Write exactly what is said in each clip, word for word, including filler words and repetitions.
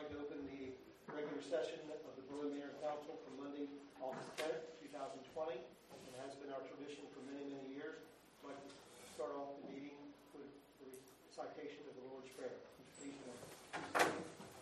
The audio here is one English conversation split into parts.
like to open the regular session of the Berlin Mayor Council for Monday, August tenth, two thousand twenty. It has been our tradition for many, many years. I'd like to start off the meeting with the recitation of the Lord's Prayer. Please join me.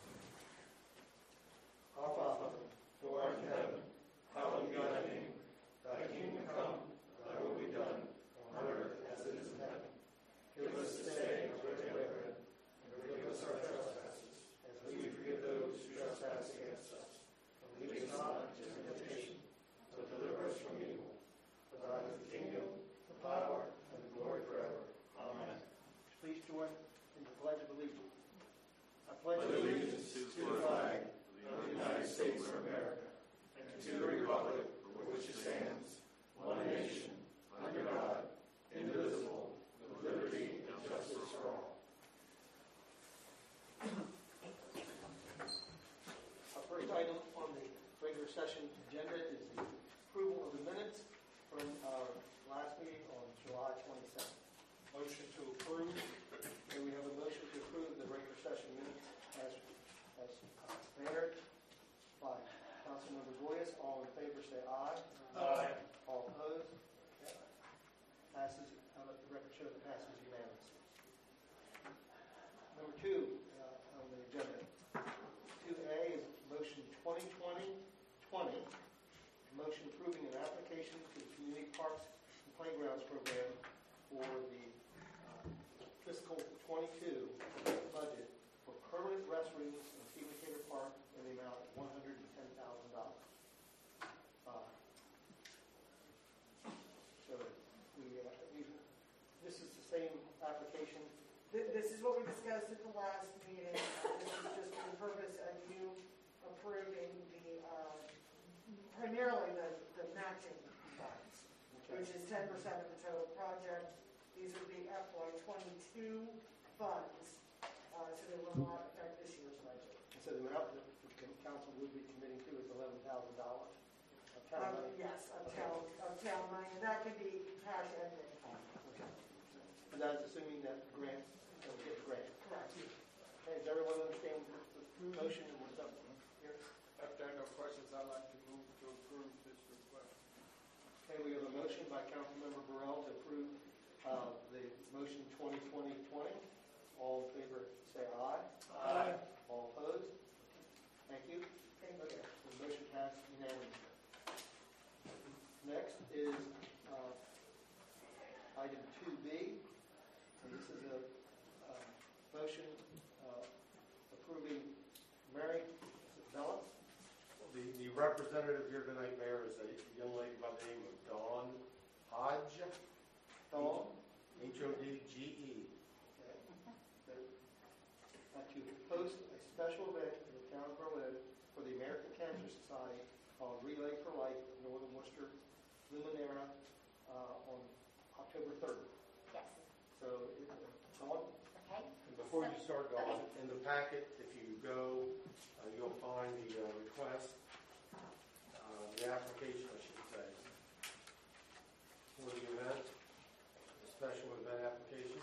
Our Father, who art in heaven, hallowed be thy name. Thy kingdom come, thy will be done, on earth as it is in heaven. Give us this day our daily bread, and forgive us our trespasses, as we forgive those who trespass against us. And lead us not into temptation, but deliver us from evil. For thine is the kingdom, the power, and the glory forever. Amen. Please join in the Pledge of Allegiance. I pledge allegiance to the flag of the United States of America, and to the republic for which it stands, one nation, under God, indivisible, with liberty and justice for all. Our first item on the regular session agenda is the approval of the minutes from our last meeting on July twenty-second. Motion to approve. May we have a motion to approve the regular session minutes as, as prepared by Councilmember Goyes? All in favor say aye. Aye. All opposed? Passes. I'll let the record show that passes unanimously. Number two uh, on the agenda. two A is motion twenty twenty twenty. Motion approving an application to the Community Parks and Playgrounds Program for the uh, fiscal twenty-two budget for permanent restrooms in Stephen Cater Park in the amount of one hundred ten thousand dollars. Uh, so we, uh, we, this is the same application. This is what we discussed at the last meeting. This is just for the purpose of you approving the, uh, primarily the, the matching funds, Okay. which is ten percent of the total project. These would be F Y twenty-two funds, uh, so they will not affect this year's budget. So the amount that the council would be committing to is eleven thousand dollars of town Um, money. yes, of town, of town money, and that can be cash and bank. Okay. And that's assuming that the grant, that we get the grant. Correct. Okay, does everyone understand the the motion and what's up here? If there are no questions, I'd like to move to approve this request. Okay, we have a motion by Councilmember Burrell to approve uh, the motion twenty twenty twenty. All in favor say aye. Aye. All opposed? Thank you. Thank Okay, you. the motion passed unanimously. Next is uh, item two B, and this is a uh, motion uh, approving Mary Bella. The, the representative here tonight, Mayor, is a young lady by the name of Dawn Hodge. Dawn. H O D G E. Okay. Uh, to host a special event in the town of Berlin for the American Cancer Society called Relay for Life of Northern Worcester Luminera uh, on October third. Yes. So, it, uh, Dawn? Okay. And before you start, Dawn, in the packet, if you go, uh, you'll find the uh, request, uh, the application, I should say, for the event, the special event application.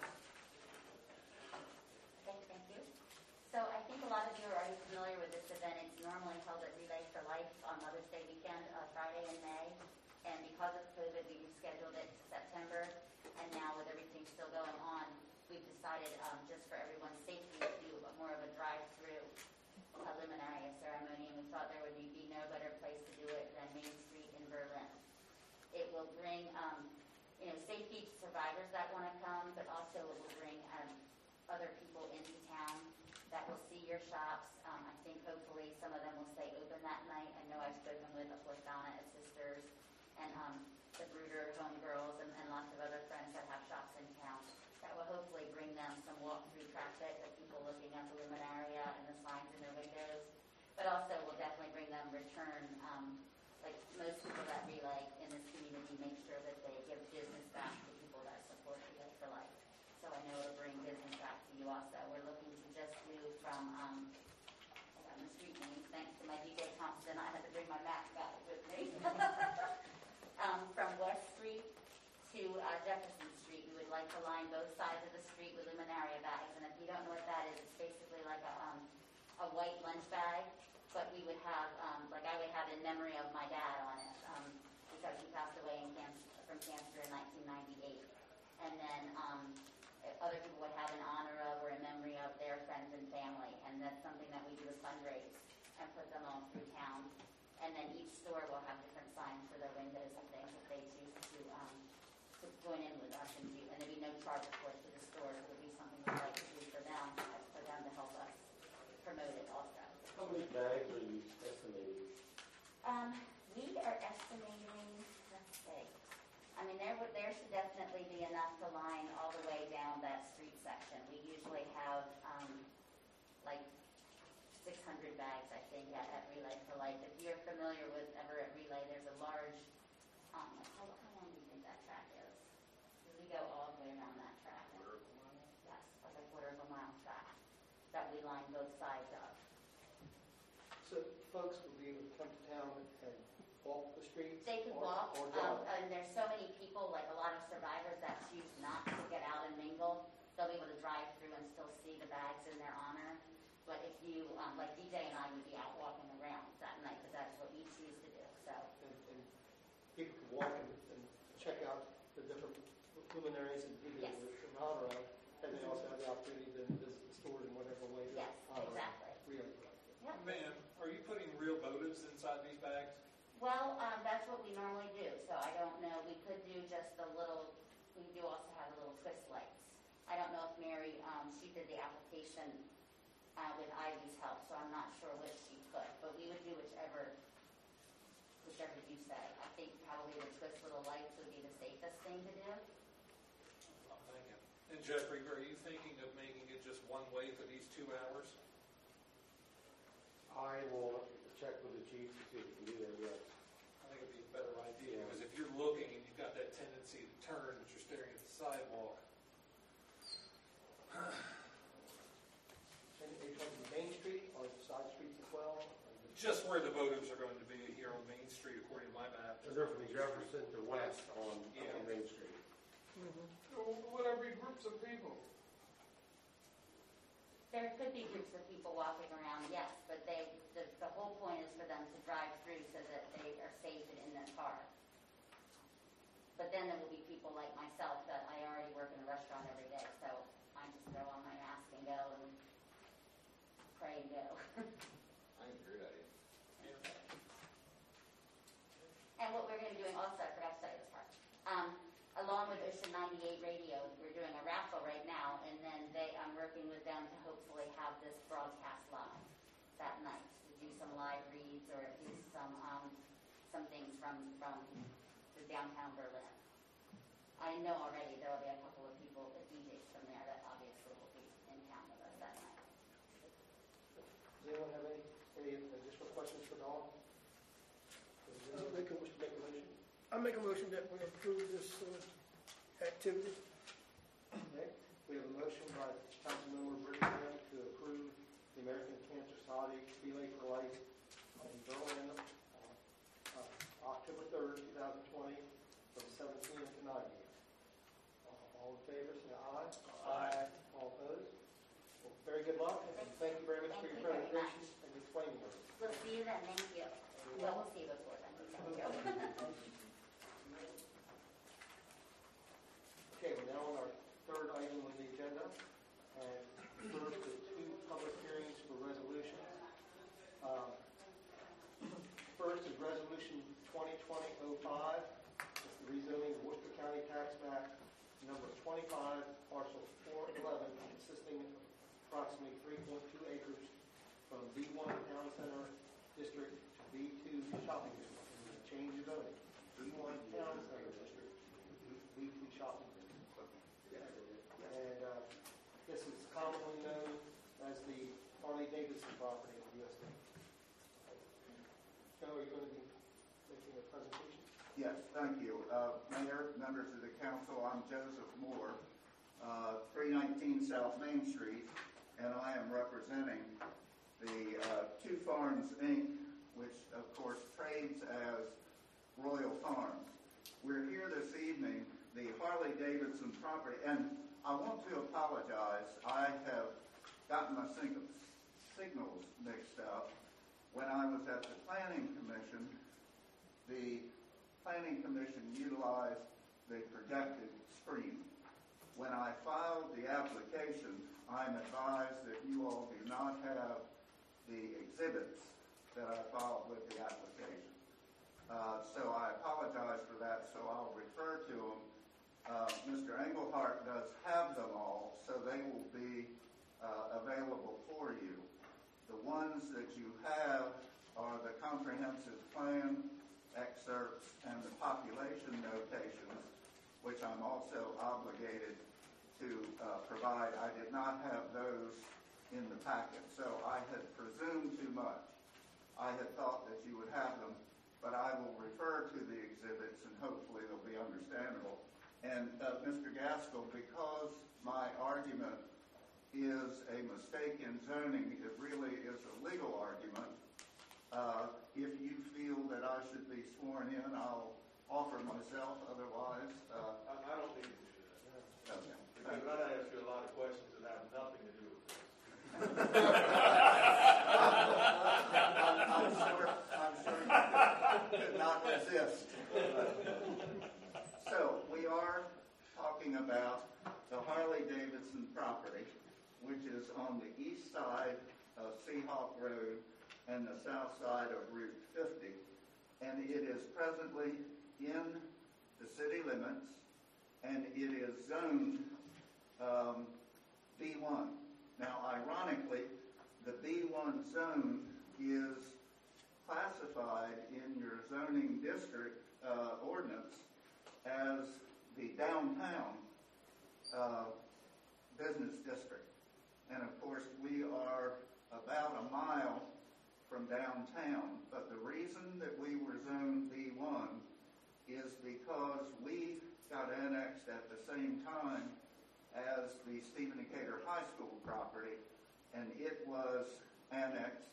Okay, thank you. So I think a lot of you are already familiar with this event. It's normally held at Relay for Life on Mother's Day weekend, uh, Friday in May. And because of COVID, we rescheduled it to September. And now with everything still going on, we've decided um, just for everyone's safety to do a, more of a drive-through uh, luminaria ceremony. And we thought there would be, be no better place to do it than Main Street in Berlin. It will bring um, you know, safety to survivors that want to come, but also it will bring um, other people into town that will see your shops. Um, I think hopefully some of them will stay open that night. I know I've spoken with, of course, Donna at Sisters and um, the Bruder Homegirls and, and lots of other friends that have shops in town. That will hopefully bring them some walk-through traffic of people looking at the luminaria and the signs in their windows. But also will definitely bring them return, um, like most people that Relay in this community, make sure that they give business back to people that support Relay for Life. So I know it'll bring business back to you also. We're looking to just do from, um, I got my street names, thanks to my D J Thompson, I had to bring my map back with me. um, from West Street to uh, Jefferson Street, we would like to line both sides of the street with luminaria bags. And if you don't know what that is, it's basically like a, um, a white lunch bag in memory of my dad on it, um, because he passed away in cancer, from cancer in nineteen ninety-eight. And then um, other people would have in honor of or in memory of their friends and family. And that's something that we do is fundraise and put them all through town. And then each store will have different signs for their windows and things if they choose to, um, to join in with us. And, do, and there'd be no charge, of course, to the store. It would be something we'd like to do for them, for them to help us promote it also. How many bags are you estimating? Um, we are estimating, let's see, I mean, there would, there should definitely be enough to line all the way down that street section. We usually have, um, like six hundred bags, I think, at, at Relay for Life. If you're familiar with Everett Relay, there's a large, um, how, how long do you think that track is? Because we go all the way around that track. Quarter of a mile? Yes, like a quarter of a mile track that we line both sides of. So folks will be able to come to town and walk the streets? They could or- walk, Or um, drive? and there's so many people, like a lot of survivors that choose not to get out and mingle. They'll be able to drive through and still see the bags in their honor. But if you, um, like D J and I would be out walking around that night, because that's what we choose to do, so. And and people can walk and and check out the different luminaries and people Yes. that are in honor of, and they also have the opportunity to visit the stores in whatever way they Yes, honor. exactly. Really. Yep. Ma'am, are you putting real motives inside these bags? Well, um, that's what we normally do, so I don't know, we could do just the little, we do also have the little twist lights. I don't know if Mary, um, she did the application, uh, with Ivy's help, so I'm not sure which she put, but we would do whichever, whichever you say. I think probably the twist little lights would be the safest thing to do. I'm thinking. And Jeffrey, are you thinking of making it just one way for these two hours? I will check with the chief to see if we can do that, yes. I think it'd be a better idea, Yeah. because if you're looking and you've got that tendency to turn, but you're staring at the sidewalk. And are you talking Main Street or side streets as well? Just where the motives are going to be here on Main Street, according to my map. So they're from Jefferson to west on, Yeah. on Main Street. Would there be groups of people? There could be groups of people walking around, yes, but they, the, the whole point is for them to drive through so that they are safe and in their car. But then there will be people like myself that I already work in a restaurant every day, so I just throw on my mask and go and pray and go. I agree with you. And what we're going to be doing also, I forgot to tell you this part, um, along with Ocean ninety-eight Radio, we're doing a raffle right now, and then they, I'm working with them to hopefully have this broadcast live that night, to do some live reads or at least some, um, some things from, from the downtown Berlin. I know already there will be a couple of people, the D Js from there that obviously will be in town with us that night. Does anyone have any, any additional questions for Dawn? Does anyone make a wish to make a motion? I make a motion that we approve this uh, activity. Okay. We have a motion by Councilmember Brittingham to approve the American Cancer Society Relay for Life in Berlin on uh, October third, two thousand twenty, from seven p m to nine p m Uh, All in favor, say aye. Aye. All opposed? Well, very good luck, and thank you very much for your Thank you very presentation and explaining it. We'll see you then, thank you. Well, we'll see you before then, thank you. Okay, we're now on our third item on the agenda, and first the two public hearings for resolutions. Um, First is Resolution twenty twenty oh five, it's the rezoning of Worcester County Tax Map number twenty-five, parcel four eleven, consisting of approximately three point two acres from B one Town Center District to B two Shopping District. And a change of zoning, B one Town Center District to B two Shopping District. And uh, this is commonly known as the Harley Davidson property of the U S D. Joe, are you going to be making a presentation? Yes, thank you. Uh, Mayor, members of the council, I'm Joseph Moore, uh, three nineteen South Main Street, and I am representing the uh, Two Farms, Incorporated, which of course trades as Royal Farms. We're here this evening, the Harley Davidson property, and I want to apologize. I have gotten my sig- signals mixed up. When I was was at the Planning Commission, the Planning Commission utilized the projected screen. When I filed the application, I'm advised that you all do not have the exhibits that I filed with the application. Uh, so I apologize for that, so I'll refer to them. Uh, Mister Engelhardt does have them all, so they will be uh, available for you. The ones that you have are the comprehensive plan excerpts and the population notations, which I'm also obligated to uh, provide. I did not have those in the packet, so I had presumed too much. I had thought that you would have them, but I will refer to the exhibits and hopefully they'll be understandable. And uh, Mister Gaskell, because my argument is a mistake in zoning, it really is a legal argument. Uh, if you feel that I should be sworn in, I'll offer myself. Otherwise, uh, I, I don't think you should do that. okay. Because I'm going to ask you a lot of questions that have nothing to do with this. I'm, I'm sure, I'm sure you could not resist. So we are talking about the Harley-Davidson property, which is on the east side of Seahawk Road and the south side of Route fifty. And it is presently in the city limits, and it is zoned um, B one. Now, ironically, the B one zone is classified in your zoning district uh, ordinance as the downtown uh, business district. And of course, we are about a mile from downtown, but the reason that we were zoned B one is because we got annexed at the same time as the Stephen Decatur High School property, and it was annexed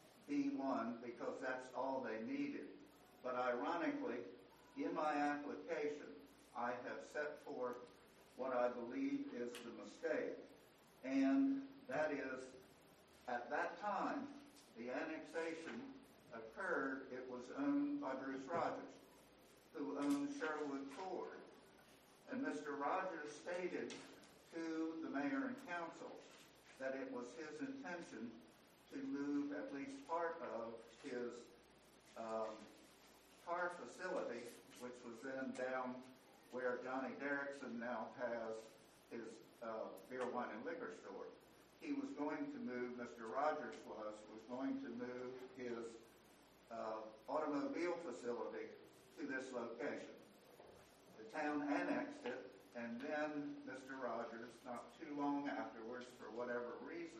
B one because that's all they needed. But ironically, in my application, I have set forth what I believe is the mistake, and that is, at that time, the annexation occurred, it was owned by Bruce Rogers, who owned Sherwood Ford. And Mister Rogers stated to the mayor and council that it was his intention to move at least part of his um, car facility, which was then down where Johnny Derrickson now has his uh, beer, wine, and liquor store. He was going to move, Mister Rogers was, was going to move his uh, automobile facility to this location. The town annexed it, and then Mister Rogers, not too long afterwards, for whatever reason,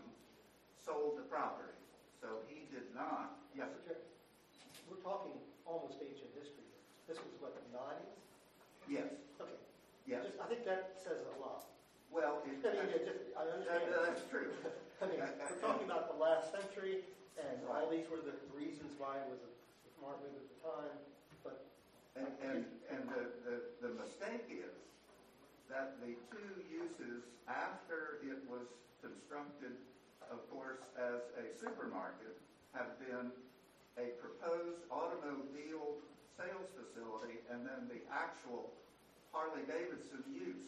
sold the property. So he did not. Yes, sir. We're talking almost ancient history. This was what, the nineties? Yes. Okay. Yes. Just, I think that says a lot. Well, it, I mean, it just, I understand. that, that's true. I mean, we're talking about the last century, and all these were the reasons why it was a smart move at the time, but... And, and, and the, the, the mistake is that the two uses after it was constructed, of course, as a supermarket, have been a proposed automobile sales facility and then the actual Harley-Davidson use.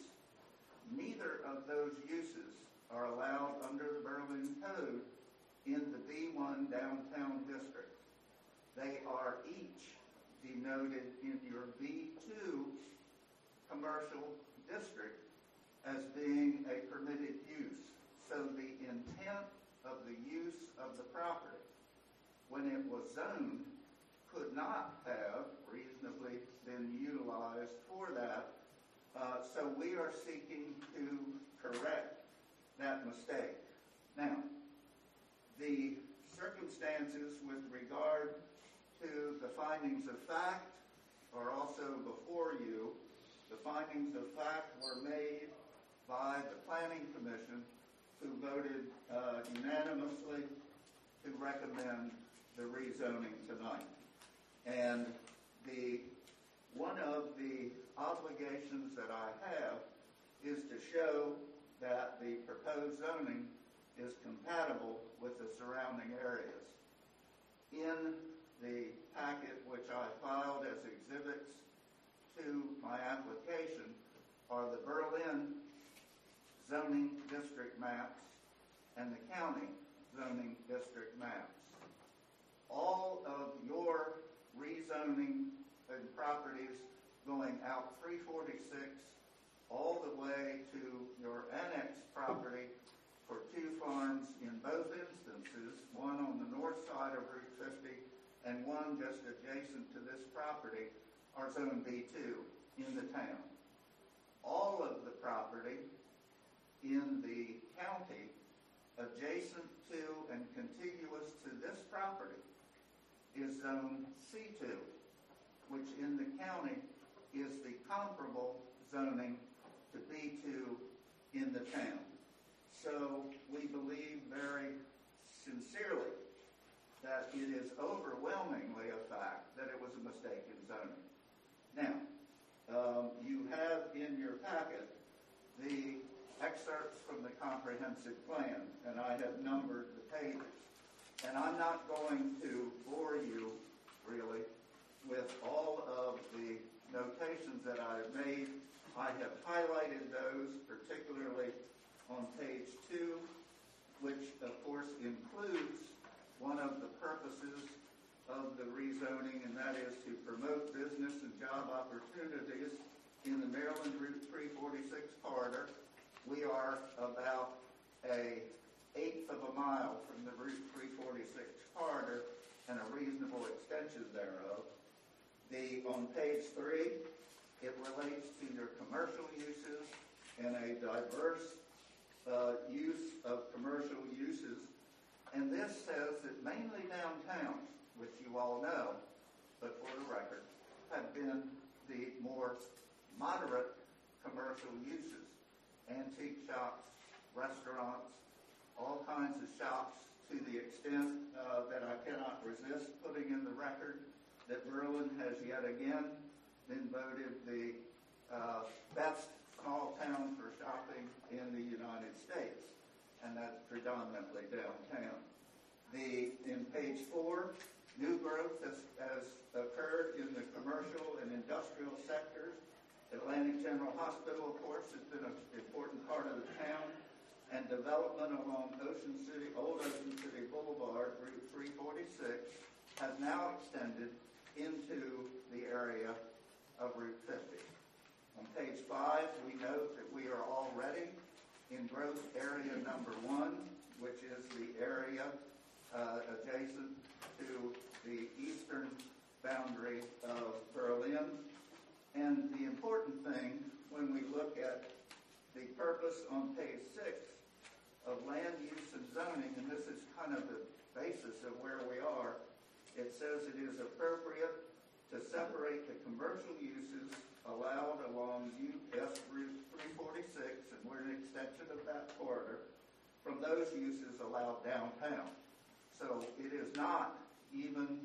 Neither of those uses are allowed under the Berlin Code in the B one downtown district. They are each denoted in your B two commercial district as being a permitted use. So the intent of the use of the property when it was zoned could not have reasonably been utilized for that. Uh, so we are seeking to correct that mistake. Now, the circumstances with regard to the findings of fact are also before you. The findings of fact were made by the Planning Commission, who voted uh, unanimously to recommend the rezoning tonight. And the one of the obligations that I have is to show that the proposed zoning is compatible with the surrounding areas. in the packet which I filed as exhibits to my application are the Berlin zoning district maps and the county zoning district maps. All of your rezoning and properties going out three forty-six all the way to your annexed property for two farms in both instances, one on the north side of Route fifty and one just adjacent to this property, are Zone B two in the town. All of the property in the county adjacent to and contiguous to this property is Zone C two, which in the county is the comparable zoning to B two in the town. So we believe very sincerely that it is overwhelmingly a fact that it was a mistake in zoning. Now, um, you have in your packet the excerpts from the comprehensive plan, and I have numbered the pages. And I'm not going to bore you, really, with all of the notations that I've made. I have highlighted those, particularly on page two, which, of course, includes one of the purposes of the rezoning, and that is to promote business and job opportunities in the Maryland Route three forty-six corridor. We are about a eighth of a mile from the Route three forty-six corridor and a reasonable extension thereof. The, on page three, it relates to your commercial uses and a diverse uh, use of commercial uses. And this says that mainly downtowns, which you all know, but for the record, have been the more moderate commercial uses. Antique shops, restaurants, all kinds of shops, to the extent uh, that I cannot resist putting in the record that Berlin has yet again been voted the uh, best small town for shopping in the United States, and that's predominantly downtown. The, in page four, new growth has, has occurred in the commercial and industrial sectors. Atlantic General Hospital, of course, has been an important part of the town, and development along Ocean City, Old Ocean City Boulevard, Route three forty-six, has now extended into the area of Route fifty. On page five, we note that we are already in growth area number one, which is the area uh, adjacent to the eastern boundary of Berlin. And the important thing, when we look at the purpose on page six of land use and zoning, and this is kind of the basis of where we are, it says it is appropriate to separate the commercial uses allowed along U S Route three forty-six, and we're an extension of that corridor, from those uses allowed downtown. So it is not even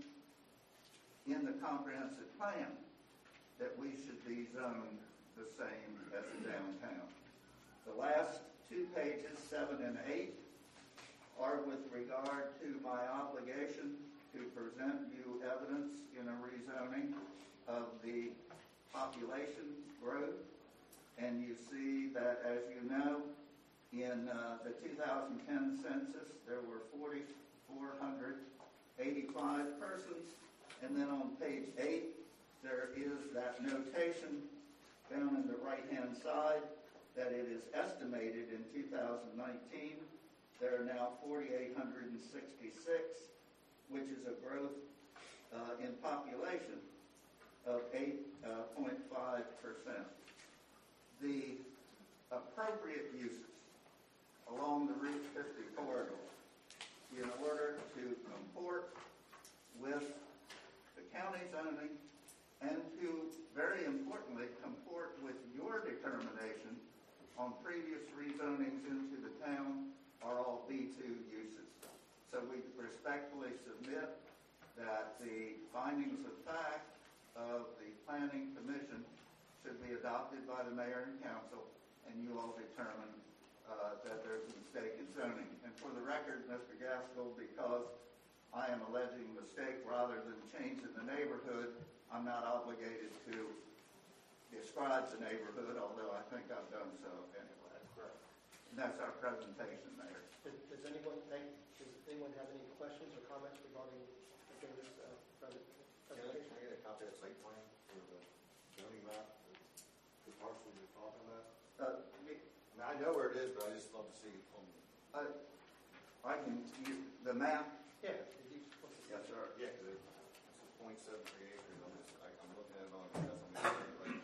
in the comprehensive plan that we should be zoned the same as the downtown. The last two pages, seven and eight, are with regard to my obligation to present you evidence in a rezoning of the population growth. And you see that, as you know, in uh, the two thousand ten census, there were four thousand four hundred eighty-five persons. And then on page eight, there is that notation down in the right-hand side that it is estimated in two thousand nineteen, there are now four thousand eight hundred sixty-six, which is a growth uh, in population of eight point five percent. The appropriate uses along the Route fifty corridor in order to comport with the county zoning and to, very importantly, comport with your determination on previous rezonings into the town are all B two uses. So we respectfully submit that the findings of fact of the Planning Commission should be adopted by the mayor and council, and you all determine uh, that there's a mistake in zoning. And for the record, Mister Gaskell, because I am alleging mistake rather than change in the neighborhood, I'm not obligated to describe the neighborhood, although I think I've done so anyway. Correct. And that's our presentation, Mayor. Does does anyone, thank, does anyone have any questions or comments regarding Joe's uh, present- Can I, presentation? can I get a copy of the site plan for the zoning map, the parcel you're talking about? Uh, me- I mean, I know where it is, but I just love to see it on, uh, I can, you- the map, Yeah. did you- what's the- yes, sir. yeah, because it's a point seven three acres, I'm just, I, I'm looking at it on, that's on the, like,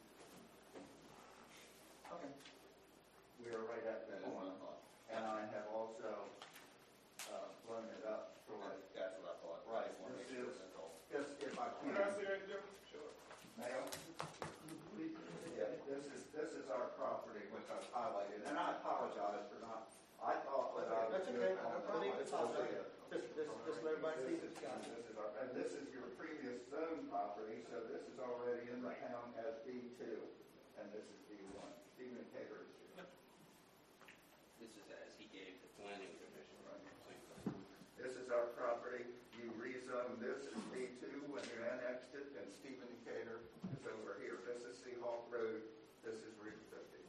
Okay. We are right at the corner, and I have also uh, blown it up for like, that's what I thought. Right, I just want to make this sure is- that's all. just if I Can I can. see that, Jim? Sure. Mayor? Yeah, this is, this is our property, which I've highlighted, and I apologize for not, I thought that I was. That's okay. doing all No that. problem. It's okay. Just, just, just let everybody see This this is, guy. this is our, and this is your previous zone property, so this is already in the town as B two, and this is B one. Stephen Cater is here. This is as he gave the planning commission. This is our property. You rezoned this as B two when you annexed it, and Stephen Cater is over here. This is Seahawk Road. This is Route fifty.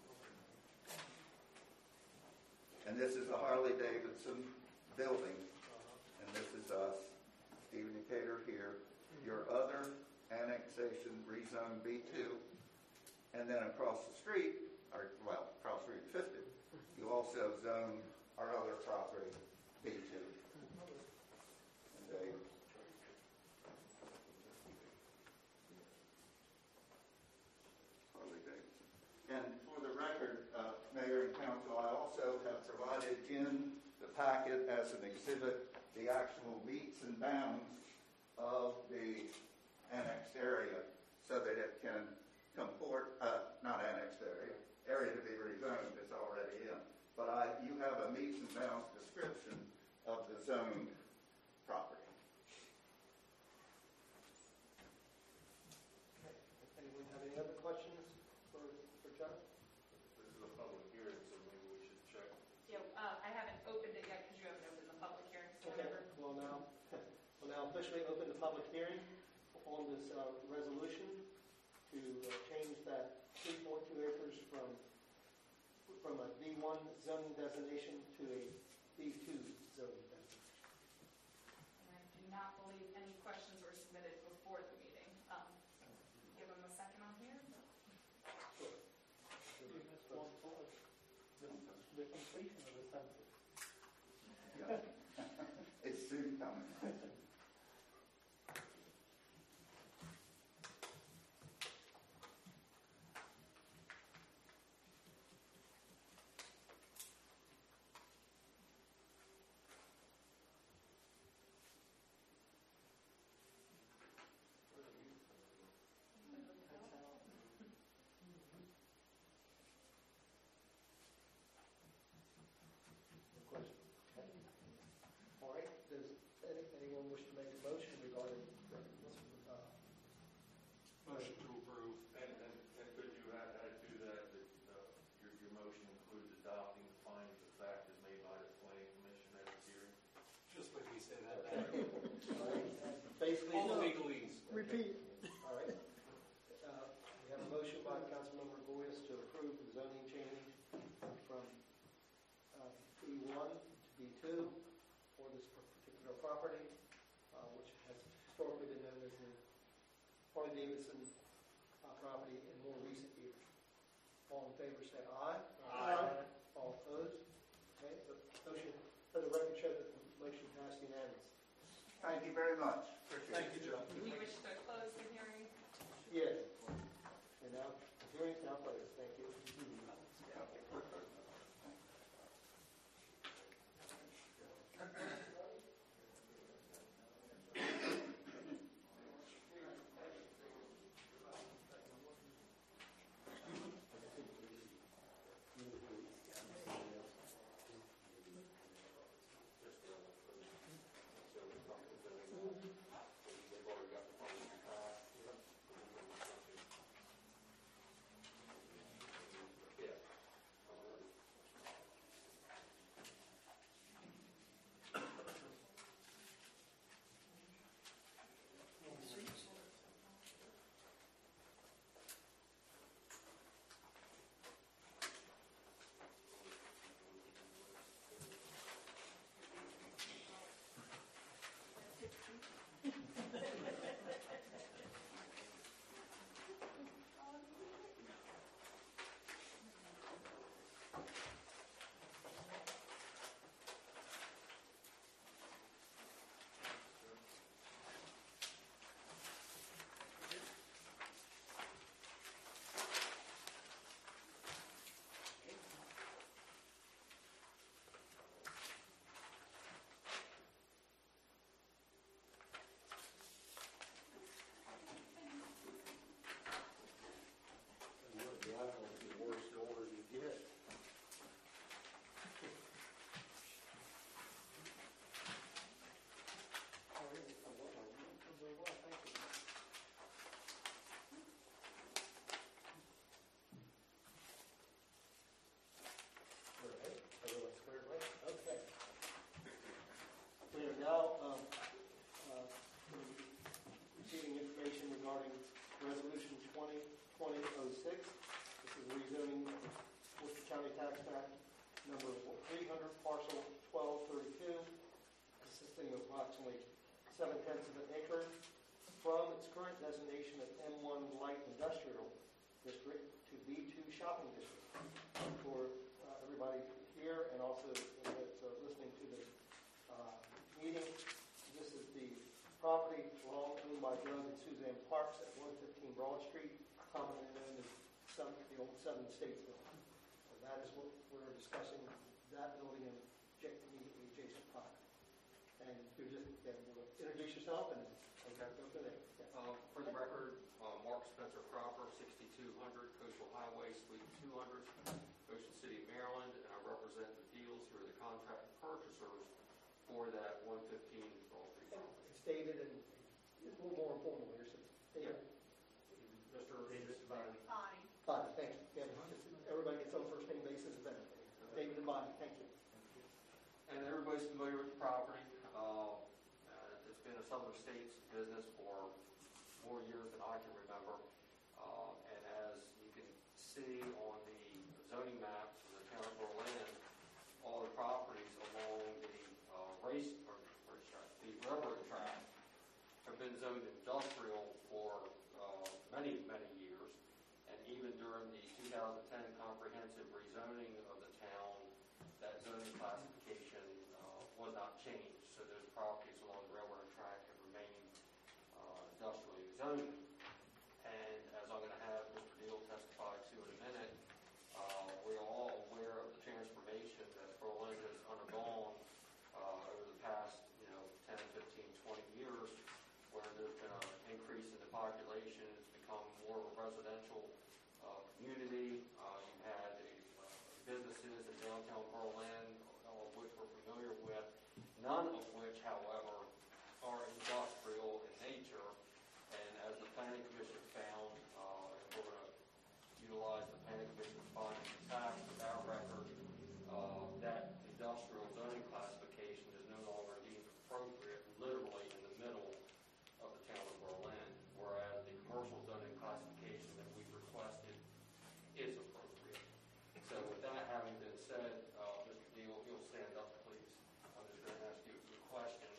And this is the Harley Davidson building, and this is us, Stephen Cater here. Your other annexation rezoned B two, and then across the street, or, well, across Route fifty, you also zoned our other property B two. And Dave. Harley Davidson. And for the record, uh, Mayor and Council, I also have provided in the packet as an exhibit the actual meets and bounds of the annexed area so that it can comport, uh, not annexed area, area to be rezoned is already in. But I, you have a meets and bounds description of the zoned property. Anyone have any other questions for, for John? This is a public hearing, so maybe we should check. Yeah, uh, I haven't opened it yet because you haven't opened the public hearing. So Okay, whenever- we'll now, we'll now officially open the public hearing on this uh, resolution to uh, change that three point two acres from, from a B one zoning designation to a B two zoning designation. And I do not believe any questions were submitted before the meeting. Um, Give them a second on here. The completion of the census. It's soon coming. Question? All right, does any- anyone wish to make a motion regarding uh, Motion to approve. And, and, and could you add, add to that, that, uh, your, your motion includes adopting the findings of fact as made by the planning commission at the hearing? Just like we said that. basically? All the no. legalese. Repeat. All right. Uh, We have a motion by Councilmember Boyce to approve the zoning change from uh, B one to B two for this particular property, uh, which has historically been known as the Harley Davidson uh, property in more recent years. All in favor, say aye. Aye. All opposed? Okay, the motion, let the record show that the motion passed unanimously. Thank you very much. Appreciate Thank it. you, John. Do you wish to close the hearing? Yes. And now, the hearing is now closed. Thank you. twenty oh six. This is rezoning Worcester County Tax Map number three hundred, parcel twelve thirty-two, consisting of approximately seven tenths of an acre, from its current designation of M one Light Industrial District to B two Shopping District. For uh, everybody here and also that's uh, listening to the uh, meeting, this is the property long owned by Doug and Suzanne Parks at one fifteen Broad Street, commonly known as seven, the old Seven States Building. So that is what we're discussing, that building and j- immediately adjacent property. And you just, again, we'll introduce yourself and Okay. go from there. Yeah. Uh, For the record, uh, Mark Spencer Cropper, sixty-two hundred Coastal Highway, Suite two hundred, Ocean City, Maryland, and I represent the deals who are the contract purchasers for that one fifteen Broad Street property. It's David and it's a little more informal here, so David. Mister David Bonnie. Bonnie. Bonnie, thank you. Yeah, just everybody gets on first name basis of benefit. David and Bonnie, thank you. And everybody's familiar with the property. Uh, uh, It's been a Southern States business for more years than I can remember. Uh, And as you can see on the zoning maps of the town of Berlin, all the properties along the uh, race, or racetrack, the railroad track have been zoned industrial for uh, many, many years. And even during the two thousand ten comprehensive rezoning of the town, that zoning classification uh, was not changed. So those properties along the railroad track have remained uh, industrially zoned. And as I'm going to have Mister Deal testify to in a minute, uh, we're all aware of the transformation that Berlin has undergone uh, over the past, you know, ten, fifteen, twenty years, where there's been an increase in the population. It's become more of a residential uh, community. Uh, you've had a, uh, businesses in downtown Berlin, all of which we're familiar with, none of which, however, are industrial in nature. And as the Planning Commission found, uh, and we're going to utilize the Planning Commission's findings and facts with our record, uh, that industrial zoning classification is no longer deemed appropriate, literally in the middle of the town of Berlin, whereas the commercial zoning classification that we requested is appropriate. So with that having been said, uh, Mister Deal, if you'll stand up, please. I'm just going to ask you a few questions.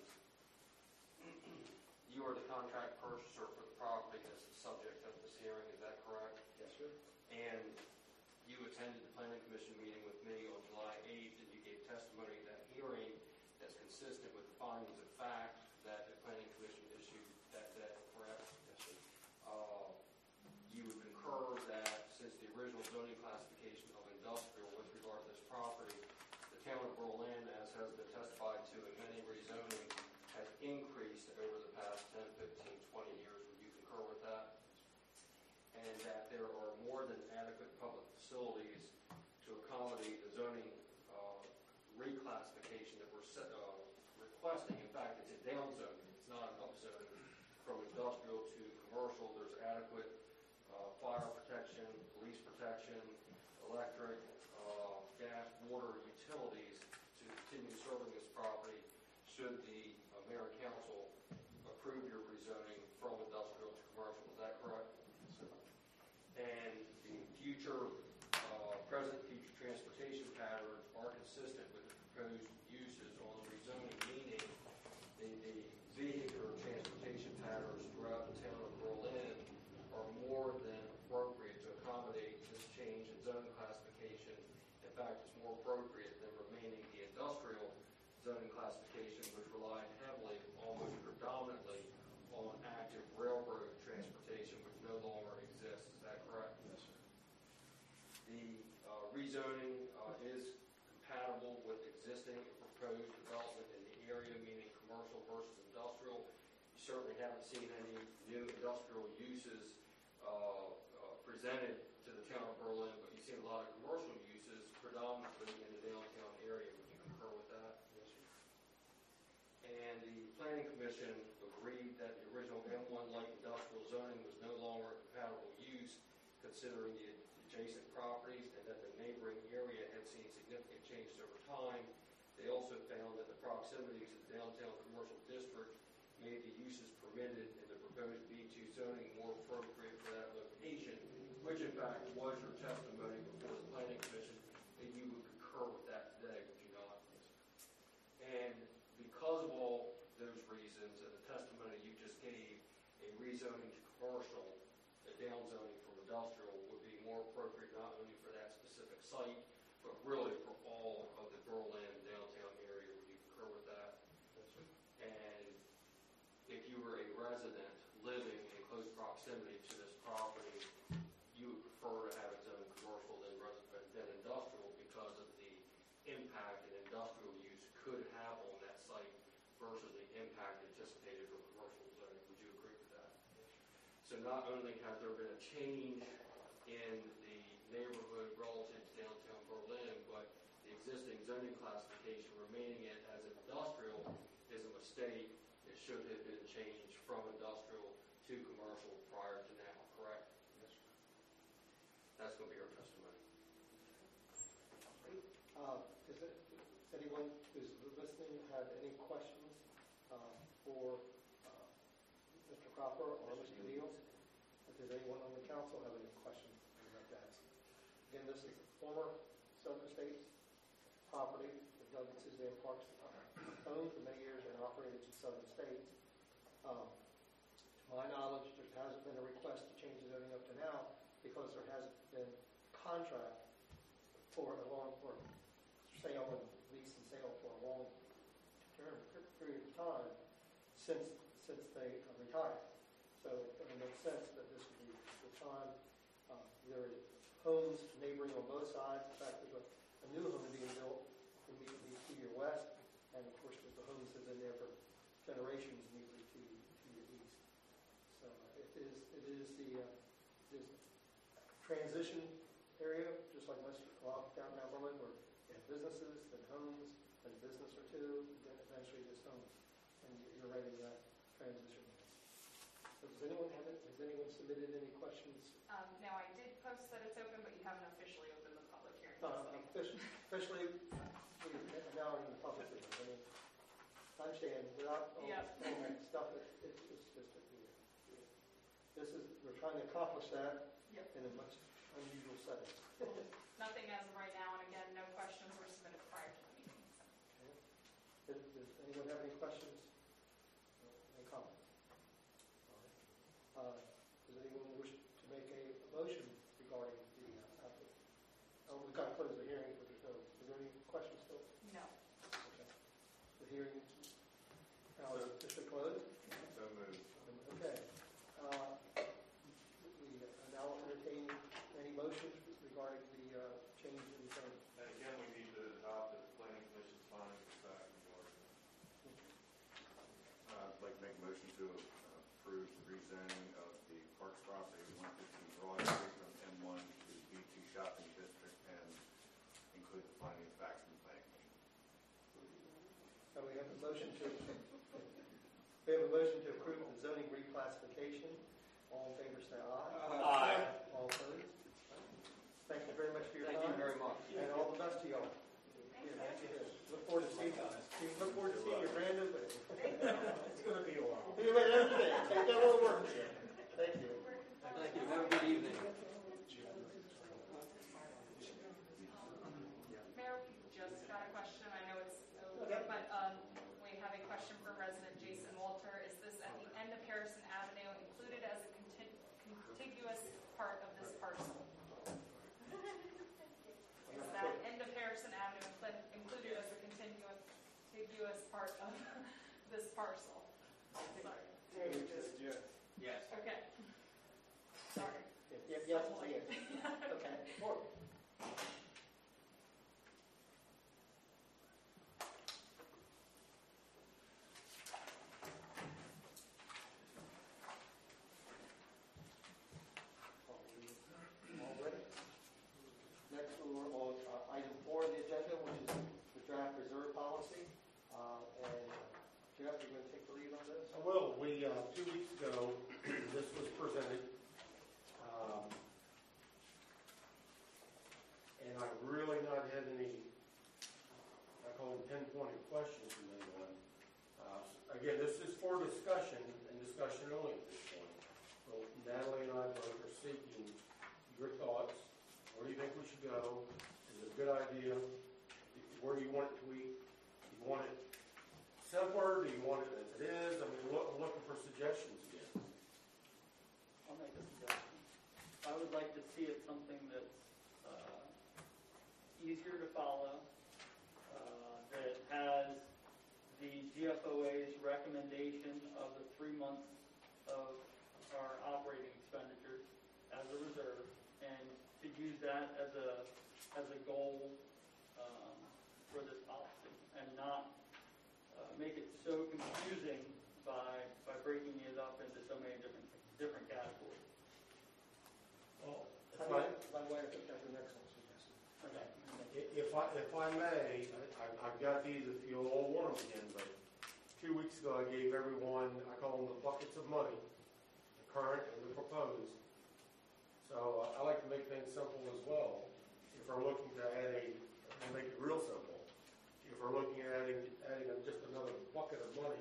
You are the contract purchaser for the property that's the subject of this hearing, is that correct? Yes, sir. And you attended the Planning Commission meeting with me on July eighth, and you gave testimony at that hearing that's consistent with the findings of fact that the Planning Commission issued that day, correct? Yes, sir. Uh, You would concur that since the original zoning classification of industrial with regard to this property, the town of Berlin, as has been testified to in many rezoning, has increased over the past ten, fifteen, twenty years. Would you concur with that? And that there are more than adequate public facilities to accommodate the zoning uh, reclassification that we're set, uh, requesting. In fact, it's a down zoning. It's not an up zoning from industrial to commercial. There's adequate uh, fire protection, police protection, electric, uh, gas, water, utilities to continue serving this property should the uh, mayor and council approve your rezoning from industrial to commercial. Is that correct? And the future, uh, present future transportation patterns are consistent with the proposed uses on the rezoning, meaning the, the vehicular transportation patterns throughout the town of Berlin are more than appropriate to accommodate this change in zoning classification. In fact, it's more appropriate than remaining the industrial zoning classification, which relied heavily, almost predominantly, on active railroad transportation, which no longer exists. Is that correct? Yes, sir. The uh, rezoning uh, is compatible with existing and proposed development in the area, meaning commercial versus industrial. You certainly haven't seen any new industrial uses uh, uh, presented to the town of Berlin, but you've seen a lot of commercial uses predominantly in the downtown area. Would you concur with that? Yes, sir. And the Planning Commission agreed that the original M one light industrial zoning was no longer a compatible use, considering the adjacent properties, and that the neighboring area had seen significant changes over time. They also found that the proximity to the downtown commercial district made the uses permitted in the proposed B two zoning more appropriate for that location, fact was your testimony before the planning commission, that you would concur with that today, would you not? And because of all those reasons and the testimony you just gave, a rezoning to commercial, a downzoning from industrial would be more appropriate not only for that specific site, but really for all of the Berlin downtown area. Would you concur with that? And if you were a resident living in close proximity to this property, you would prefer to have it zoned commercial than resident, than industrial because of the impact an industrial use could have on that site versus the impact anticipated from commercial zoning. Would you agree with that? So not only has there been a change in the neighborhood relative to downtown Berlin, but the existing zoning classification remaining it as industrial is a mistake. It should have been changed from industrial to commercial prior to now, correct? Yes, sir. That's going to be our testimony. Uh, Does it- does anyone who's listening have any questions uh, for uh, Mister Cropper or Mister Neal? Does anyone on the council have any questions they'd like to ask? Again, this is former Southern States property that Doug and Suzanne Parks owned for many years and operated in Southern States. Um, To my knowledge, there hasn't been a request to change the zoning up to now because there hasn't been contract for a long, for sale and lease and sale for a long term, period of time since, since they uh, retired. So it makes sense that this would be the time. Uh, There are homes neighboring on both sides. In fact, there's a, a new home being built immediately to your west, and of course, there's the homes that have been there for generations immediately to, to your east. So uh, it is, it is the, uh, it is transition area, just like most well, downtown Berlin, where you have businesses, then homes, then a business or two, then eventually just homes, and you- you're right in that transition. So does anyone have it? Has anyone submitted any questions? Um, Now, I did post that it's open, but you haven't officially opened the public hearing. Uh, offici- Officially, we're now in the public hearing. I mean, I understand, without all Yeah. all that stuff, it- it's it's just, a- this is, we're trying to accomplish that Yep. in a much unusual setting. Nothing as of right now, and again, no questions were submitted prior to the meeting. so. Does does anyone have any questions? Any comments? All right. Uh, Does anyone wish to make a motion regarding the uh, application? Oh, we've got to close the hearing, but there's no, is there any questions still? No. Okay. The hearing now is officially closed? So moved. Okay. Uh, We now entertain any motions regarding the uh, change in zoning. And again, we need to adopt the planning commission's findings of fact and ordinance. Uh, I'd like to make a motion to uh, approve the rezoning of the Parks property, one fifteen Broad Street from M one to B two Shopping District, and include the finding of facts from the planning commission. So we have a motion to, we have a motion to approve the zoning reclassification. All in favor, say aye. Aye. All opposed? Thank you very much for your time. Thank you very much. And all the best to y'all. Yeah, thank you. Look forward to seeing, see- look forward to seeing your brand new place. It's going to be a while. You may understand. Take that little work. Thank you. Thank you. Have a good evening. Mayor, we just got a question. I know it's over, but um, we have a question from resident Jason Walter. Is this at the end of Harrison Avenue included as a contin- contiguous part of this parcel? Is that end of Harrison Avenue inclu- included as a continuous, contiguous part of this parcel? Sorry. Dave just Yes. Okay. Sorry. Yes, yes, yes. Okay. More. All ready? Next, we're on uh, item four of the agenda, which is the draft reserve policy. Uh, And Jeff, you're going to take the lead on this? Well, we, uh, two weeks ago, this was presented. Um, And I've really not had any, I call them pinpointed questions from anyone. Uh, Again, this is for discussion, and discussion only at this point. So Natalie and I both are seeking your thoughts want it as it is? I mean, look, I'm looking for suggestions again. I'll make a suggestion. I would like to see it something that's uh, easier to follow, uh, that has the G F O A's recommendation of the three months of our operating expenditures as a reserve, and to use that as a as a goal um, for this policy, and not uh, make it so confusing by by breaking it up into so many different different categories. Well, if By the I, way, by the way, I think that's an excellent suggestion. Okay. if I, if I may, I, I've got these if you'll all want them again, but two weeks ago I gave everyone, I call them the buckets of money, the current and the proposed. So uh, I like to make things simple as well. If we're looking to add a, I'll make it real simple. If we're looking at adding, adding just another bucket of money,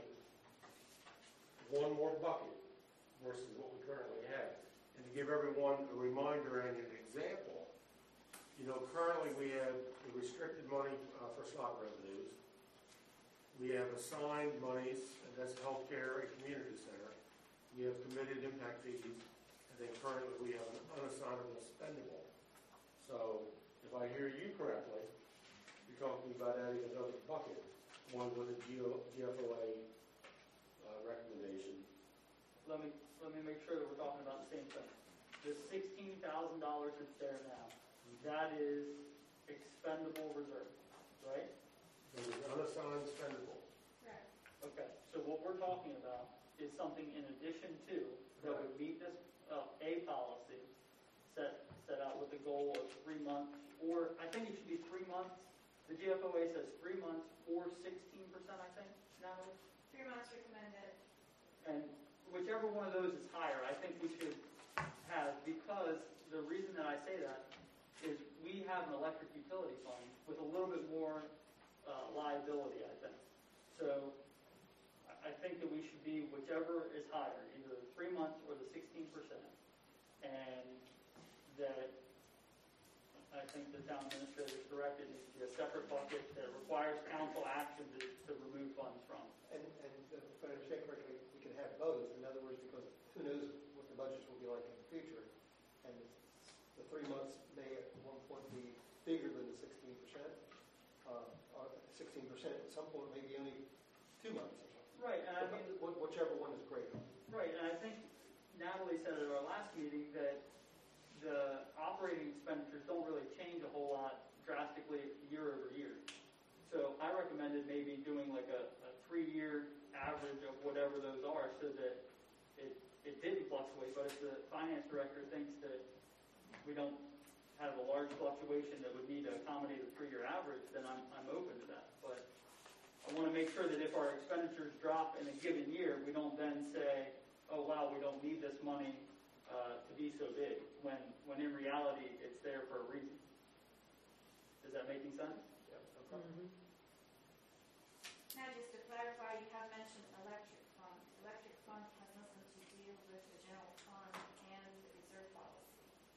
one more bucket versus what we currently have. And to give everyone a reminder and an example, you know, currently we have the restricted money uh, for slot revenues. We have assigned monies, and that's healthcare and community center. We have committed impact fees, and then currently we have an unassignable spendable. So if I hear you correctly, you're talking about adding another bucket, one with a G F O A uh, recommendation. Let me let me make sure that we're talking about the same thing. The sixteen thousand dollars that's there now, that is expendable reserve, right? It is unassigned spendable. Correct. Okay, so what we're talking about is something in addition to that would meet this uh, A policy set set out with the goal of three months, or I think it should be three months. The G F O A says three months or sixteen percent, I think, Natalie? Three months recommended. And whichever one of those is higher, I think we should have, because the reason that I say that is we have an electric utility fund with a little bit more uh, liability, I think. So I I think that we should be whichever is higher, either the three months or the sixteen percent. And that I think the town administrator is correct, it needs to be a separate bucket that requires council action to, to remove funds from. And, and uh, if I understand correctly, we can have both. In other words, because who knows what the budgets will be like in the future. And the three months may at one point be bigger than the sixteen percent. Uh, or sixteen percent at some point, maybe only two months or something. Right, and I mean, Wh- Whichever one is greater. right, and I think Natalie said at our last meeting that the operating expenditures don't really change a whole lot drastically year over year. So I recommended maybe doing like a, a three-year average of whatever those are so that it, it didn't fluctuate. But if the finance director thinks that we don't have a large fluctuation that would need to accommodate a three-year average, then I'm, I'm open to that. But I want to make sure that if our expenditures drop in a given year, we don't then say, oh, wow, we don't need this money uh, to be so big, when, when in reality, it's there for a reason. Is that making sense? Yeah, no problem. Now, just to clarify, you have mentioned electric fund. Electric fund has nothing to do with the general fund and the reserve policy.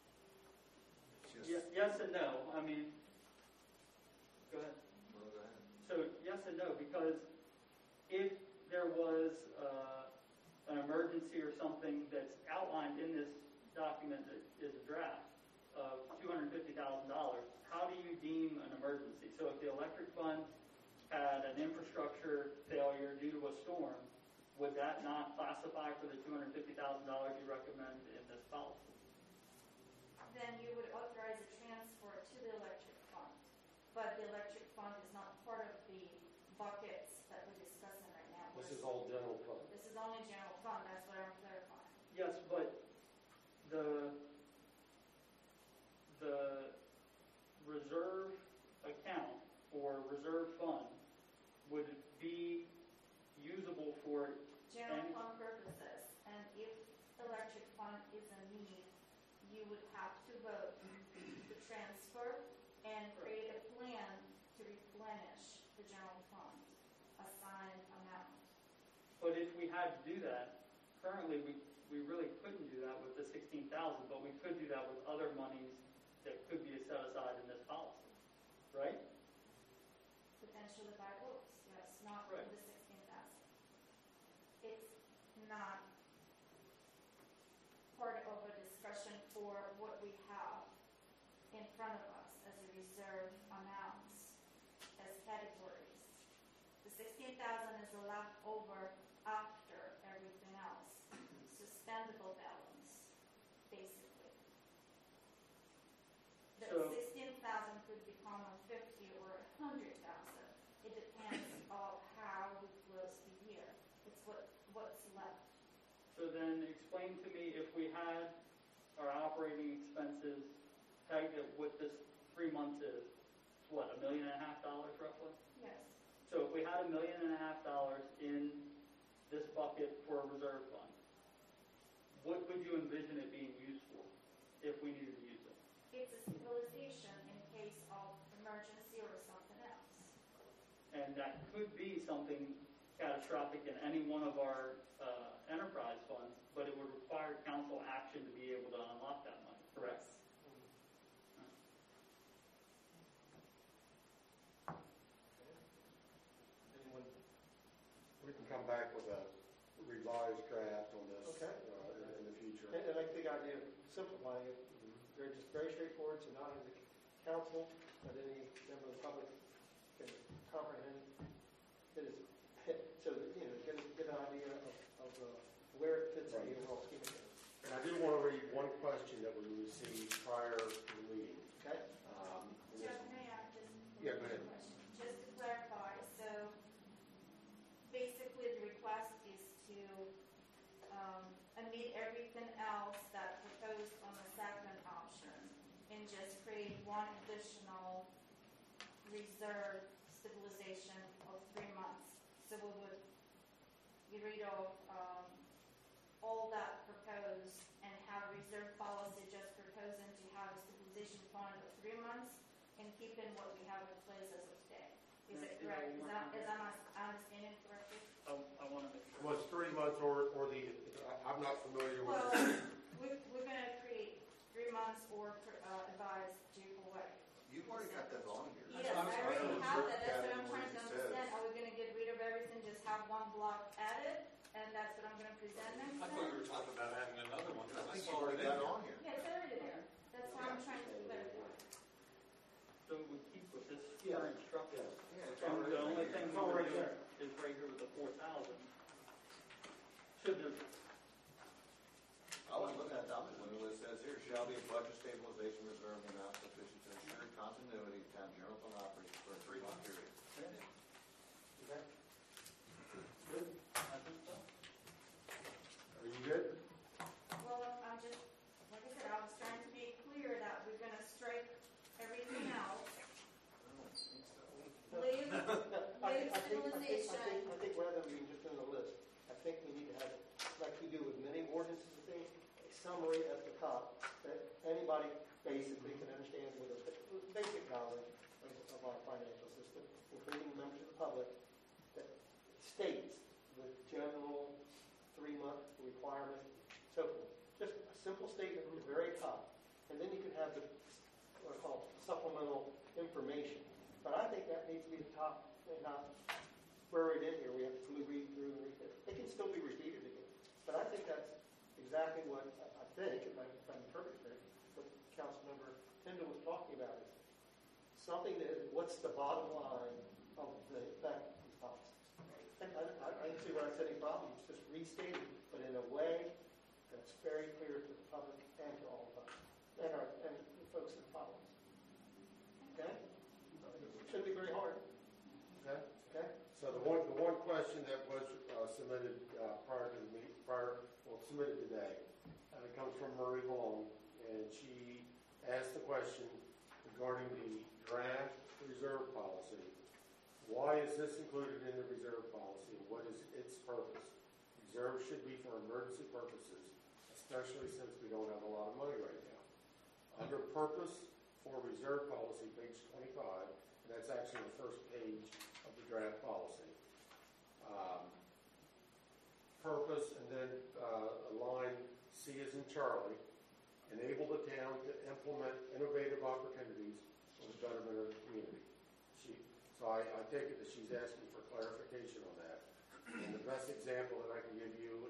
Ye- Yes and no. I mean, go ahead. Well, go ahead. So yes and no, because if there was uh, an emergency or something that's outlined in this document that is a draft of two hundred fifty thousand dollars, how do you deem an emergency? So if the electric fund had an infrastructure failure due to a storm, would that not classify for the two hundred fifty thousand dollars you recommend in this policy? Then you would authorize a transfer to the electric fund. But the electric fund is not part of the buckets that we're discussing right now. This is all general fund. This is only general fund, that's what I'm clarifying. Yes, but the, the reserve account or reserve fund would be usable for General any- fund purposes, and if electric fund is a need, you would have to vote to transfer and create a plan to replenish the general fund assigned amount. But if we had to do that, currently we, we really couldn't do that with the sixteen thousand, but we could do that with other monies that could be set aside in this policy, right? Potentially by votes, yes, not with Right. the sixteen thousand. not part of a discussion for what we have in front of us as a reserve amounts, as categories. The sixteen thousand is a left over after everything else, suspendable balance, basically. The So- sixteen thousand could become a fifty or a hundred thousand. It depends on how we close the year. It's what, what's left. So then explain to me, if we had our operating expenses tagged at what this three months is, it's what, a million and a half dollars roughly? Yes. So if we had a million and a half dollars in this bucket for a reserve fund, what would you envision it being used for if we needed to use it? It's a stabilization in case of emergency or something else. And that could be something catastrophic in any one of our uh, enterprise funds, but it would require council action to be able to unlock that money, correct? Anyone? We can come back with a revised draft on this Okay. uh, in, in the future. And and I think the idea of simplifying it, very, just very straightforward, so not only the council, but any member of the public can comprehend it is, so that, you know, get, a- get an idea of, of uh, where it fits in the overall scheme of things. And I do want to read one question that we received prior to the meeting. Okay? Um, and Jeff, this- may I just? Yeah, go ahead. Question. Just to clarify, so basically the request is to um, omit everything else that proposed on the second option and just create one additional reserve stabilization of three months. So we would get rid of um, all that proposed and have a reserve policy just proposing to have a stabilization fund of three months and keep in what we have in place as of today. Is it Yeah, correct? yeah, Is that, is that my understanding correctly? I, I want to make sure. Was three months or, or the, I- I'm not familiar with Well, this. we, we're going to create three months or uh, advise Jacob Way. You've already got that on here. Yes, I already have that, that's what I'm trying to Categories, it understand. says. Are we going to get rid of everything, just have one block added? And that's what I'm going to present next I time? thought you were talking about adding another one, I because I think saw you've it already in got it there. on here. Yeah, it's already there. That's why I'm trying to clarify. So we keep with this Yeah. current structure. Yeah, it's And already the only right thing here. we all were right doing there. is right here with the four thousand. Should there, I was looking at that one, when it says here, shall be a budget stabilization reserve amount sufficient to ensure continuity of town general fund operations for a three-month period. Okay? good, I think so. Are you good? Well, I'm just, like I said, I was trying to make clear that we're going to strike everything else, I don't think so. leave, I leave think, I think, I think, I stabilization. think, I think rather than being just in the list, I think we need to have, like we do with many ordinances and things, a summary at the top that anybody basically can understand with a basic knowledge of, of our financial system, including members of the public, that states the general three-month requirement, so forth. Just a simple statement at the very top, and then you can have the, what I call supplemental information. But I think that needs to be the top, and not buried in here. We have to read through and read it. It can still be repeated again. But I think that's exactly what I I think, if I'm, if I'm interpreting it, what Councilmember Tyndall was talking about is something that is, what's the bottom line of the effect of these policies. And I, I, I didn't see where I said any problem. It's just restated, but in a way that's very clear to the public and to all of us, and our, and the folks that follow us. Okay? It shouldn't be very hard. Okay. Okay? So the one, the one question that was uh, submitted uh, prior to the meet, prior, well, submitted today, uh, it comes from Marie Malone, and she asked the question regarding the draft reserve policy. Why is this included in the reserve policy? What is its purpose? Reserve should be for emergency purposes, especially since we don't have a lot of money right now. Under purpose for reserve policy, page twenty-five, and that's actually the first page of the draft policy. Um, purpose, and then uh, a line C as in Charlie, enable the town to implement innovative opportunities for the betterment of the community. She, so I, I take it that she's asking for clarification on that. And the best example that I can give you, it's, it's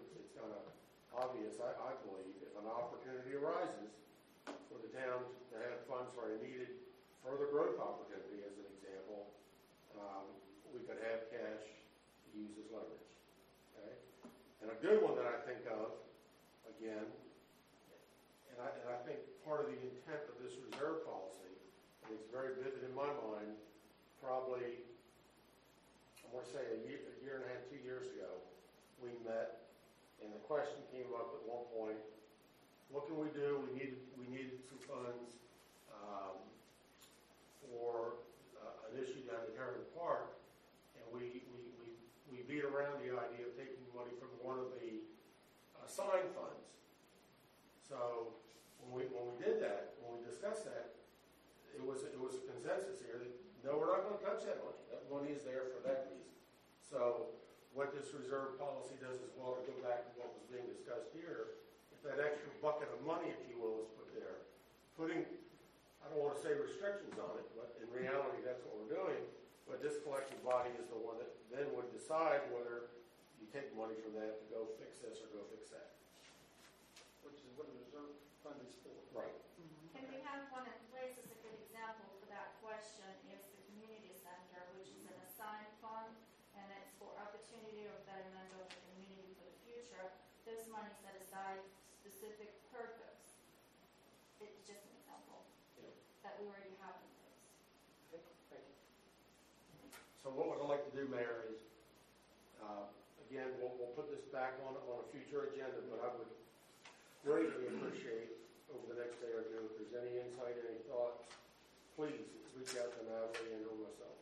kind of obvious, I, I believe. If an opportunity arises for the town to have funds for a needed further growth opportunity, as an example, um, we could have cash to use as leverage. Okay? And a good one that I think of, again, and I, and I think part of the intent of this reserve policy, and it's very vivid in my mind, probably, I want to say a year, a year and a half, two years ago, we met, and the question came up at one point, what can we do? We needed, we needed some funds um, for uh, an issue down at Herring Park, and we, we, we, we beat around the idea of taking money from one of the uh, sign funds. So when we, when we did that, when we discussed that, it was, it was a consensus here that, no, we're not going to touch that money. That money is there for that reason. So what this reserve policy does as well, to go back to what was being discussed here, if that extra bucket of money, if you will, is put there, putting, I don't want to say restrictions on it, but in reality, that's what we're doing. But this collecting body is the one that then would decide whether you take money from that to go fix this or go fix that. Which is what the reserve fund is for. Right. Can we have one in place as a good example for that question is the community center, which is an assigned fund, and it's for opportunity or betterment of the community for the future. This money set aside specific purpose. It's just an example Yeah. that we already have in place. Okay, thank you. So what I'd like to do, Mayor, is, uh, again, we'll, we'll put this back on, on a future agenda, but I would greatly appreciate over the next day or two, if there's any insight, any thoughts, please reach out to Natalie and or myself.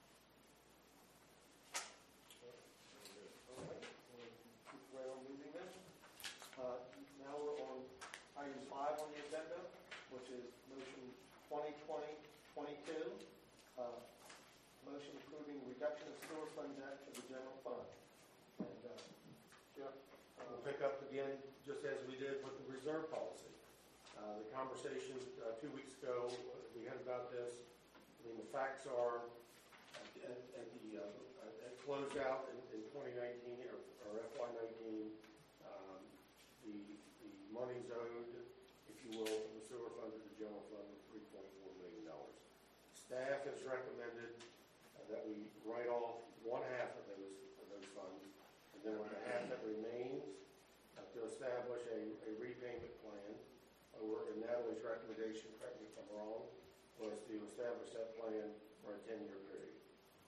All right, we'll keep right on moving then. Uh, Now we're on item five on the agenda, which is motion twenty twenty twenty-two. Uh, Motion approving reduction of sewer fund debt to the general fund. And uh, Jeff? uh, We'll pick up again, just as we did with the reserve policy. Uh, the conversation uh, two weeks ago uh, we had about this. I mean, the facts are at, at, at the uh, at closeout in, in twenty nineteen or, or F Y nineteen, um, the the money's owed, if you will, from the sewer fund to the general fund of three point four million dollars. Staff has recommended uh, that we write off one half of those of those funds, and then with the half that remains, uh, to establish a, a repayment plan. Or in Natalie's recommendation, correct me if I'm wrong, was to establish that plan for a ten-year period.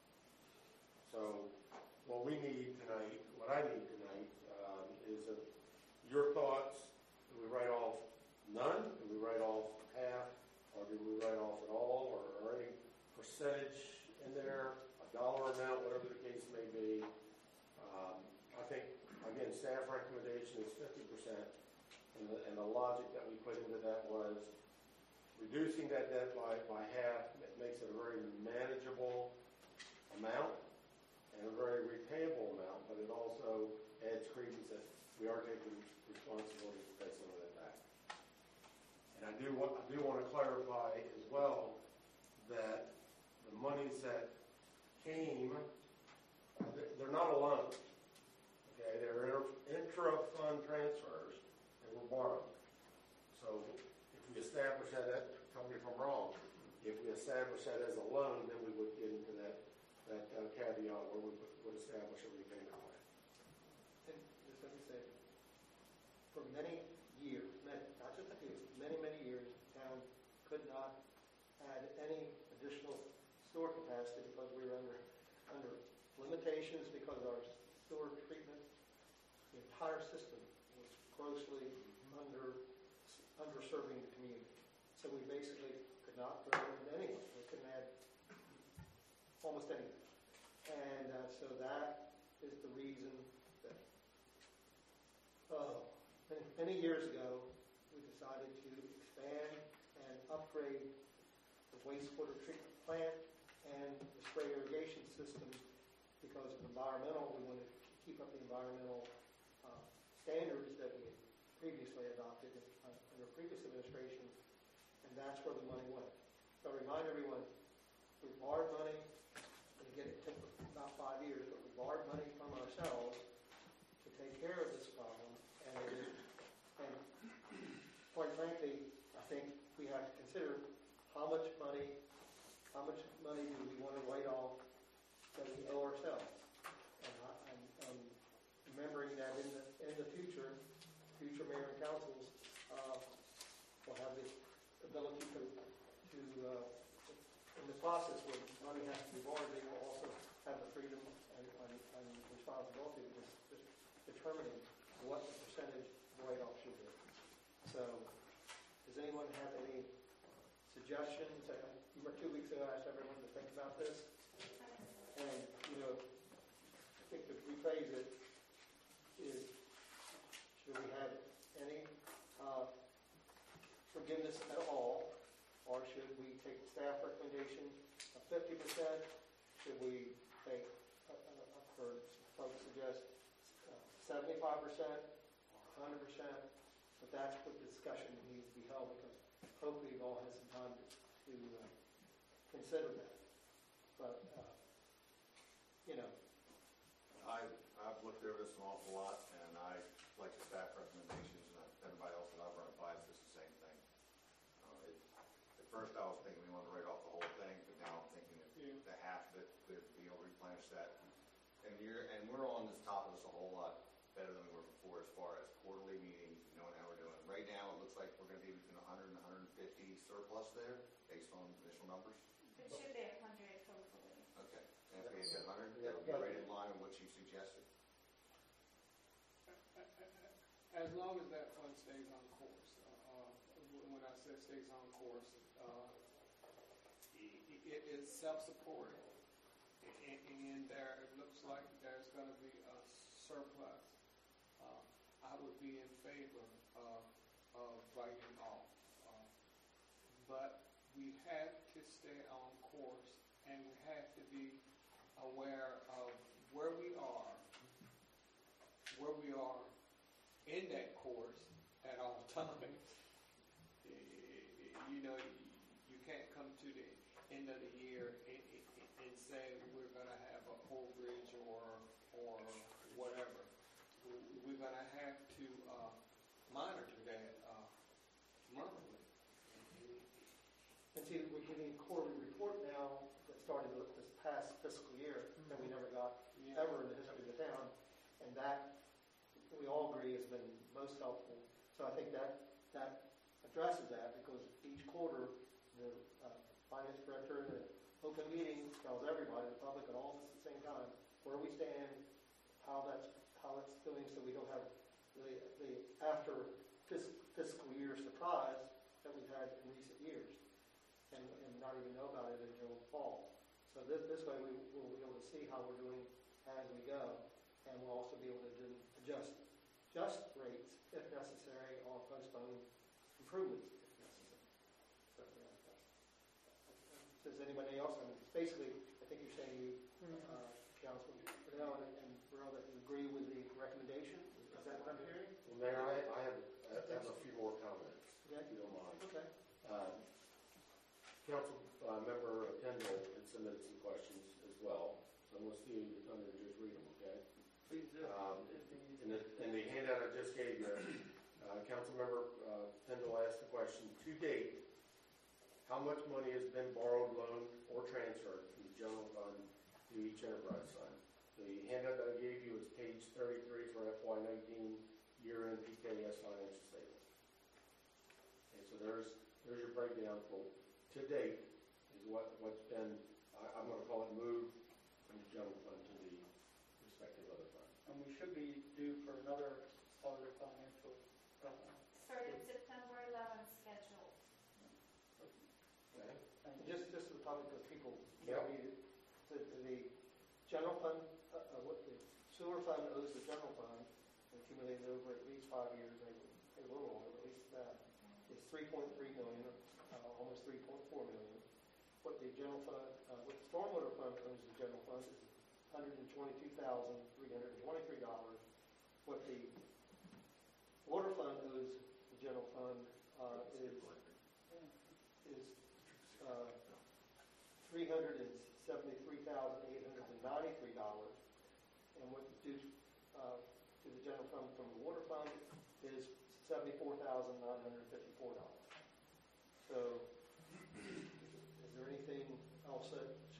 So what we need tonight, what I need tonight, um, is a, your thoughts. Do we write off none? Do we write off half? Or do we write off at all? Or, or any percentage in there, a dollar amount, whatever the case may be? Um, I think, again, staff recommendation is fifty percent. And the, and the logic that we put into that was reducing that debt by, by half makes it a very manageable amount and a very repayable amount, but it also adds credence that we are taking responsibility to pay some of that back. And I do want, I do want to clarify as well that the monies that came, they're, they're not a loan. Okay, they're intra-fund transfers. Borrowed. So if we establish that, that, tell me if I'm wrong, if we establish that as a loan, then we would get into that, that uh, caveat where we would, would establish a repayment plan. And just let me say, for many years, many, not just a few, many, many years, the town could not add any additional sewer capacity because we were under, under limitations because our sewer treatment, the entire system was grossly under underserving the community. So we basically could not throw in anyone. We couldn't add almost anything. And uh, so that is the reason that uh, many, many years ago we decided to expand and upgrade the wastewater treatment plant and the spray irrigation systems because of environmental. We wanted to keep up the environmental uh, standards that we had previously adopted uh, under previous administrations, and that's where the money went. So I remind everyone, we borrowed money, and again, it took about five years, but we borrowed money from ourselves to take care of this problem, money do we want to write off that we owe ourselves? And I, I'm, I'm remembering that in the, in the future, future mayor and councils, uh, will have the ability to, to, uh, in the process where money has to be borrowed, they will also have the freedom and, and, and responsibility of just, just determining what the percentage write-off should be. So, does anyone have any suggestions? I, I, two weeks ago, I asked everyone to think about this. And, you know, I think to rephrase it is, should we have any uh, forgiveness at all? Or should we take the staff recommendation of fifty percent? Should we take, uh, uh, for folks suggest uh, seventy-five percent or one hundred percent? But that's what the discussion needs to be held, because hopefully you've all had some time to, to uh, consider that. But, uh, you know. I, I've looked over this an awful lot, and I like the staff recommendations, and everybody else that I've run it by says the same thing. Uh, it, at first I was thinking we wanted to write off the whole thing, but now I'm thinking that Yeah. the half of it could be able to replenish that. And you're, and we're on this top of this a whole lot better than we were before as far as quarterly meetings, knowing how we're doing. Right now, it looks like we're gonna be between one hundred and one hundred fifty surplus there, based on initial numbers. It should be a hundred hopefully. Okay, and if we had one hundred, Yeah. that would be right in line with what you suggested. As long as that fund stays on course, uh, when I say stays on course, uh, it is self-supporting, and, and there, it looks like there's going to be a surplus. Uh, I would be in favor of, of writing off. Uh, but we have to stay on course, and we have to be aware of where we are, where we are in that course at all times. You know, you can't come to the end of the year and, and say we're going to have a overage or or whatever. We're going to have to uh, monitor that uh, monthly. And see, we're getting a quarterly report now that started this past fiscal year that we never got Yeah. ever in the history of the town. And that, we all agree, has been most helpful. So I think that that addresses that, because each quarter, the uh, finance director in an open meeting tells everybody, the public, and all of us at the same time, where we stand, how that's how it's doing, so we don't have the the after fis- fiscal year surprise that we've had in recent years, and, and not even know about it until fall. So this this way we will be able to see how we're doing as we go, and we'll also be able to do, adjust just rates if necessary, or postpone improvements if necessary. So, yeah, that's, does anybody else? I mean, basically, I think you're saying you, uh, Councilman Fidel and, and Burrell, that you agree with the recommendation. Is that what I'm hearing? Well, Mayor, I, I have, I have a few more comments, Yeah. if you don't mind. Okay. Um, Council uh, Member Kendall had submitted some questions as well, so I'm going to steal your thunder and just read them, okay? Please do. Um, in, the, in the handout I just gave you, uh, Councilmember uh, Kendall asked the question, to date, how much money has been borrowed, loaned, or transferred from the general fund to each enterprise fund? The handout that I gave you is page thirty-three for F Y nineteen year-end P K S financial statements. Okay, so there's there's your breakdown for to date is what what's been I, I'm going to call it moved from the general fund to the respective other funds. And we should be due for another other financial. Uh, Started September eleventh schedule. Okay. And just, just to the public, because people, Yeah. maybe, the, the general fund, uh, uh, what the sewer fund owes the general fund, accumulated over at least five years, maybe a little longer, but at least that, is three point three million, uh, almost three point four million. What the general fund, uh, what the stormwater fund owes the general fund is one hundred twenty-two thousand, three hundred twenty-three dollars. What the water fund owes the general fund, uh, is, is, uh, three hundred seventy-three thousand, eight hundred ninety-three dollars. And what due, uh, to the general fund from the water fund is seventy-four thousand, nine hundred fifty-four dollars. So, is there anything else that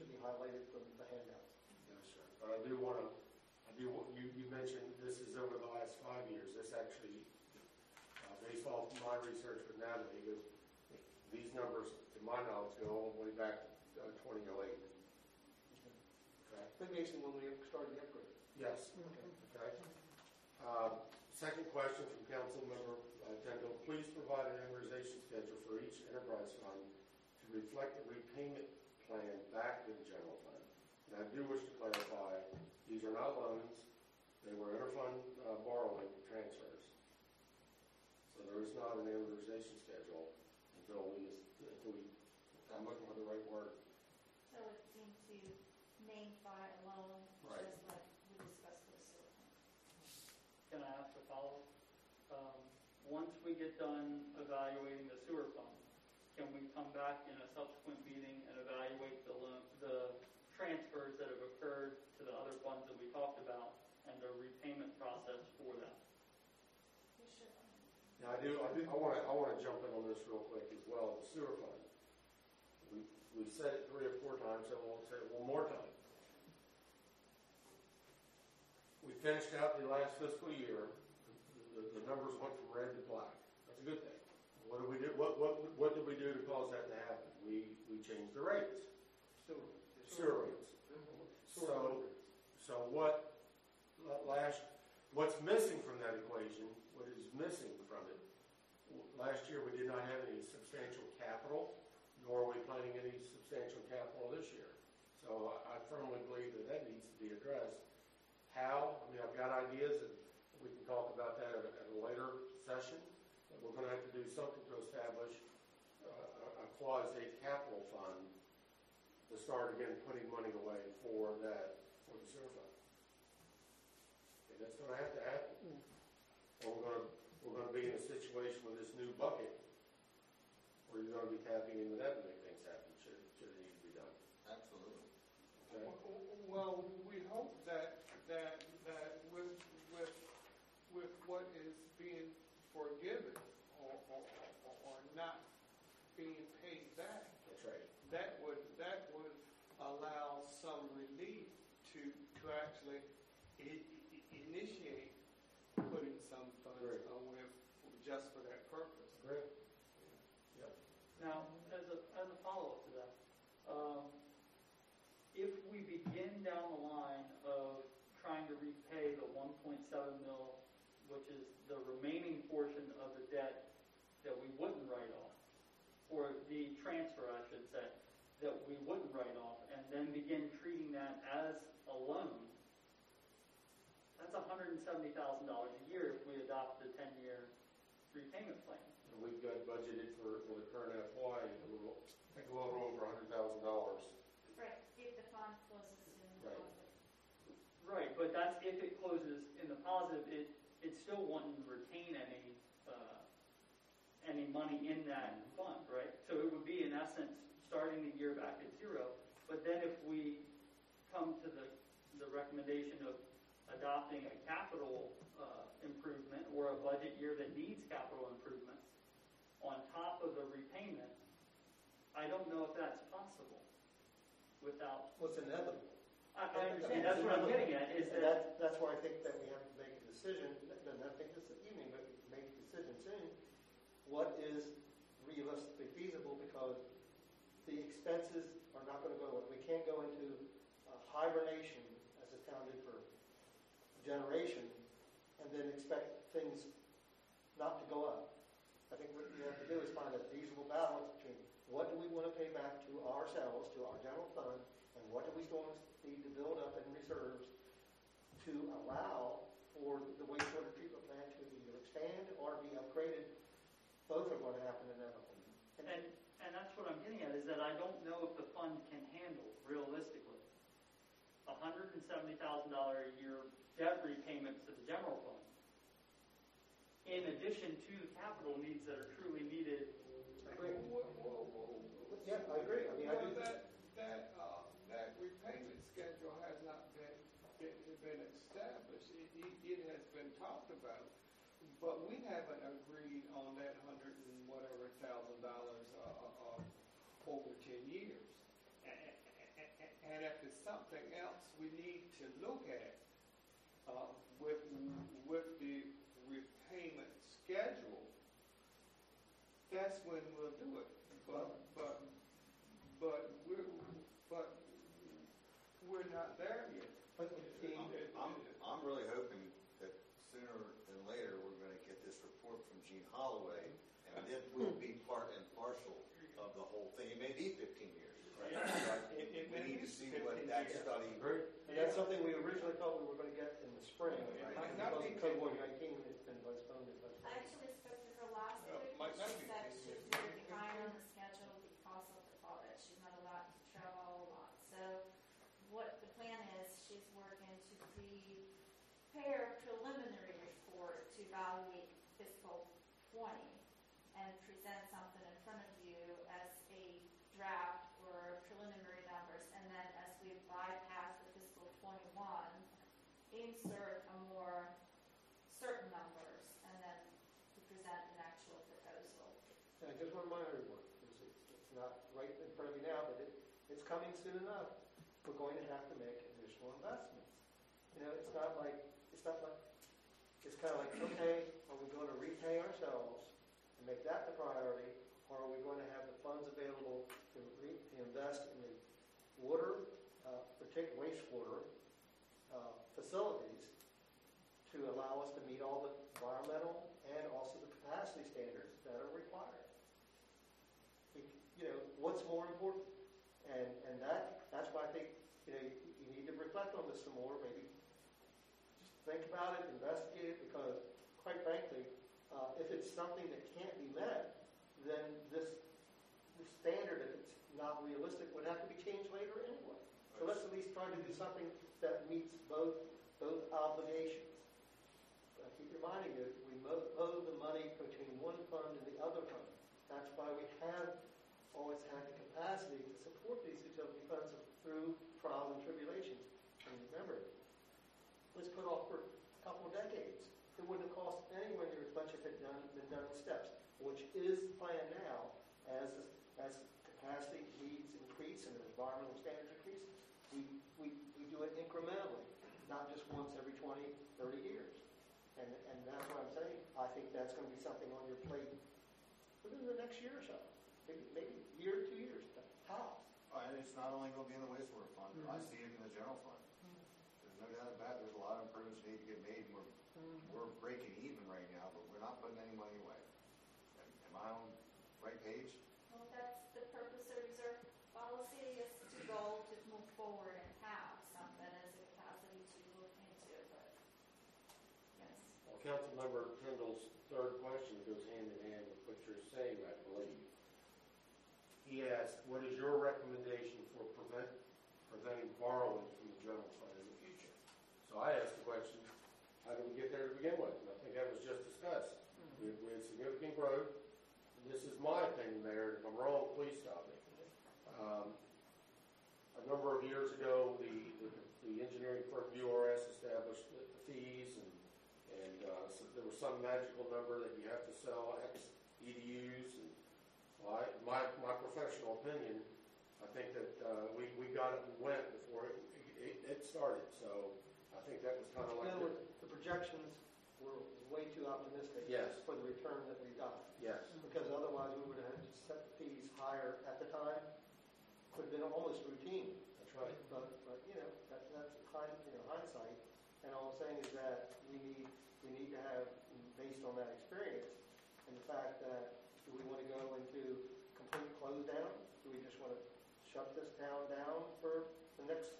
based off my research with Natalie, because these numbers, to my knowledge, go all the way back to uh, twenty oh eight. Okay? But basically when we started the upgrade. Yes. Okay. Uh, Second question from Council Member uh, Tindall. Please provide an amortization schedule for each enterprise fund to reflect the repayment plan back to the general fund. And I do wish to clarify, these are not loans. They were interfund uh, borrowing transfers. So there is not an amortization schedule until we, until we, I'm looking for the right word. So it seemed to name by a loan, Right. just like we discussed for the sewer fund. Can I ask a follow-up? Um, Once we get done evaluating the sewer fund, can we come back in a subsequent meeting and evaluate the loan, the transfers that have occurred to the other funds that we talked about and the repayment process for that? We should. Now, I do, I do, I want to, I want to jump in on this real quick as well, the sewer fund. We, we've said it three or four times, so we'll say it one more time. We finished out the last fiscal year, the, the numbers went from red to black. That's a good thing. What did we do, what, what, what did we do to cause that to happen? We, we changed the rates, Sewer. sewer rates. So, so what, last, what's missing from that equation, what is missing from it, last year we did not have any substantial capital, nor are we planning any substantial capital this year. So I firmly believe that that needs to be addressed. How? I mean, I've got ideas, and we can talk about that at a, at a later session. But we're going to have to do something to establish uh, a, a quasi capital fund to start again putting money away for that, for the sewer fund. And that's going to have to happen. Or we're going to we're going to be in a situation with this new bucket where you're going to be tapping into that to make things happen. Should should it need to be done? Absolutely. Okay. Well, we hope that, that, that with, with, with what is being forgiven or, or, or, or not being paid back, That's right. that would, that would allow some relief to, to actually i- i- initiate putting some funds Great. away just for that purpose. Great. Yep. Now, as a, as a follow-up to that, um, if we begin down the line of trying to repay the one point seven mil, which is the remaining portion of the debt that we wouldn't write off, or the transfer, I should say, that we wouldn't write off, and then begin treating that as a loan, that's one hundred seventy thousand dollars a year if we adopt the ten-year repayment plan. And we've got budgeted for, for the current F Y, a little, I think a little over one hundred thousand dollars. Right, if the fund closes in the Right. positive. Right, but that's if it closes in the positive, it, it still wouldn't retain any, uh, any money in that fund, right? So it would be, in essence, starting the year back at zero. But then if we come to the, the recommendation of adopting a capital uh, improvement or a budget year that needs capital improvements on top of the repayment, I don't know if that's possible without. What's inevitable. I, I understand, that's what I'm getting at, is And that, that's, that's why I think that we have to make a decision, and I think this evening, but make a decision soon, what is realistically feasible, because the expenses are not going to go away. We can't go into uh, hibernation, as it sounded for a generation, and then expect things not to go up. I think what we have to do is find a feasible balance between what do we want to pay back to ourselves, to our general fund, and what do we still need to build up in reserves to allow for the wastewater treatment plant to either expand or be upgraded. Both are going to happen inevitably. and, and that's what I'm getting at, is that I don't know if the fund can handle, realistically, one hundred seventy thousand dollars a year debt repayments to the general fund, in addition to the capital needs that are truly needed. I agree. Whoa, whoa, whoa. Yeah, I agree. I mean, I Well, do. that, that, uh, that repayment schedule has not been, been, been established. It, it, it has been talked about, but we haven't agreed on that hundred and whatever thousand dollars, uh, uh, over ten years. And, and if it's something else we need to look at, uh, with, with the repayment schedule, it will be part and parcel of the whole thing. It may be fifteen years. Right? Yeah. But It- it we may need be to see what fifteen that years. study. And that's something we originally thought we were going to get in the spring. It might not be Because of COVID nineteen, it's been postponed. and postponed. I actually spoke to her last Well, week, might and not she be said fifteen she's years. very behind on the schedule because of the COVID. She's not allowed to travel a lot. So what the plan is, she's working to prepare a preliminary report to evaluate fiscal twenty and present something in front of you as a draft or preliminary numbers. And then as we bypass the fiscal twenty-one, insert a more certain numbers and then to present an actual proposal. And I just want to remind everyone, it's, it's, it's not right in front of you now, but it, it's coming soon enough. We're going to have to make additional investments. You know, it's not like, it's not like, it's kind of like, okay, are we going to repay ourselves and make that the priority, or are we going to have the funds available to, re, to invest in the water, uh, particularly wastewater uh, facilities to allow us to meet all the environmental and also the capacity standards that are required? You know, what's more important? And and that that's why I think, you know, you, you need to reflect on this some more, maybe just think about it, investigate it, because quite frankly, uh, if it's something that can't be met, then this, this standard, if it's not realistic, would have to be changed later anyway. So let's at least try to do something that meets both both obligations. I keep reminding you, we mo- owe the money between one fund and the other fund. That's why we have always had the capacity to support these utility funds through trials and tribulations. And remember, it was put off for a couple of decades. It wouldn't have cost anywhere near as much if it had done, been done in steps, which is the plan now as as capacity needs increase and environmental standards increase. We, we, we do it incrementally, not just once every twenty, thirty years. And, and that's what I'm saying. I think that's going to be something on your plate within the next year or so. Maybe, maybe a year or two years, tops. Uh, And it's not only going to be in the wastewater fund. I see it in the general fund. There's no doubt about it. There's a lot of improvements that need to get made, and we're, we're breaking even right now, but we're not putting any money away. Am am I on the right page? Well, that's the purpose of reserve policy, is to go to move forward and have something as a capacity to look into, but yes. Well, Councilmember Kendall's third question goes hand in hand with what you're saying, I believe. He asked, what is your recommendation for prevent, preventing borrowing from the general fund in the future? So I asked the question, how did we get there to begin with? And I think that was just discussed. We, we had significant growth. And this is my opinion, Mayor, and if I'm wrong, please stop me. Um, a number of years ago, the, the, the engineering firm U R S established the, the fees, and, and uh, so there was some magical number that you have to sell X E D Us. And well, I, my, my professional opinion, I think that uh, we, we got it and went before it, it, it started. So I think that was kind of like... In other words, the projections were way too optimistic Yes. for the return that we got. Yes. Because otherwise we would have had to set the fees higher at the time. Could have been almost routine. That's right. But, but you know, that, that's kind you know, hindsight. And all I'm saying is that we need, we need to have, based on that experience, and the fact that do we want to go into complete close down? Do we just want to shut this town down for the next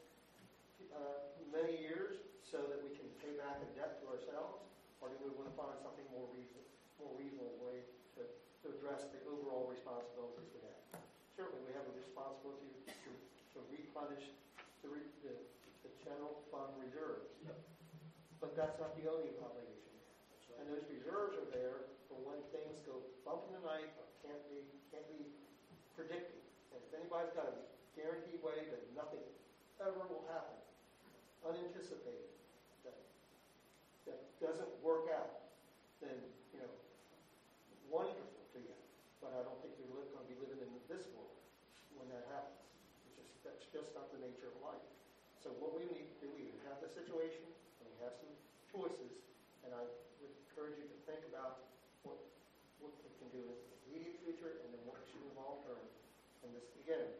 uh, many years so that we can pay back a debt to ourselves? Or do we want to find something more reasonable, more reasonable way to, to address the overall responsibilities we have? Certainly, we have a responsibility to, to replenish the, re, the, the general fund reserves. Yep. But that's not the only obligation. That's right. And those reserves are there for when things go bump in the night, or can't be, can't be predicted. And if anybody's got a guaranteed way that nothing ever will happen, unanticipated, that, that doesn't work out, then, you know, wonderful to you. But I don't think you're li- going to be living in this world when that happens. It's just, that's just not the nature of life. So what we need to do, we have the situation, and we have some choices, and I would encourage you to think about what what we can do in the immediate future, and then what we should do long term. And this, again,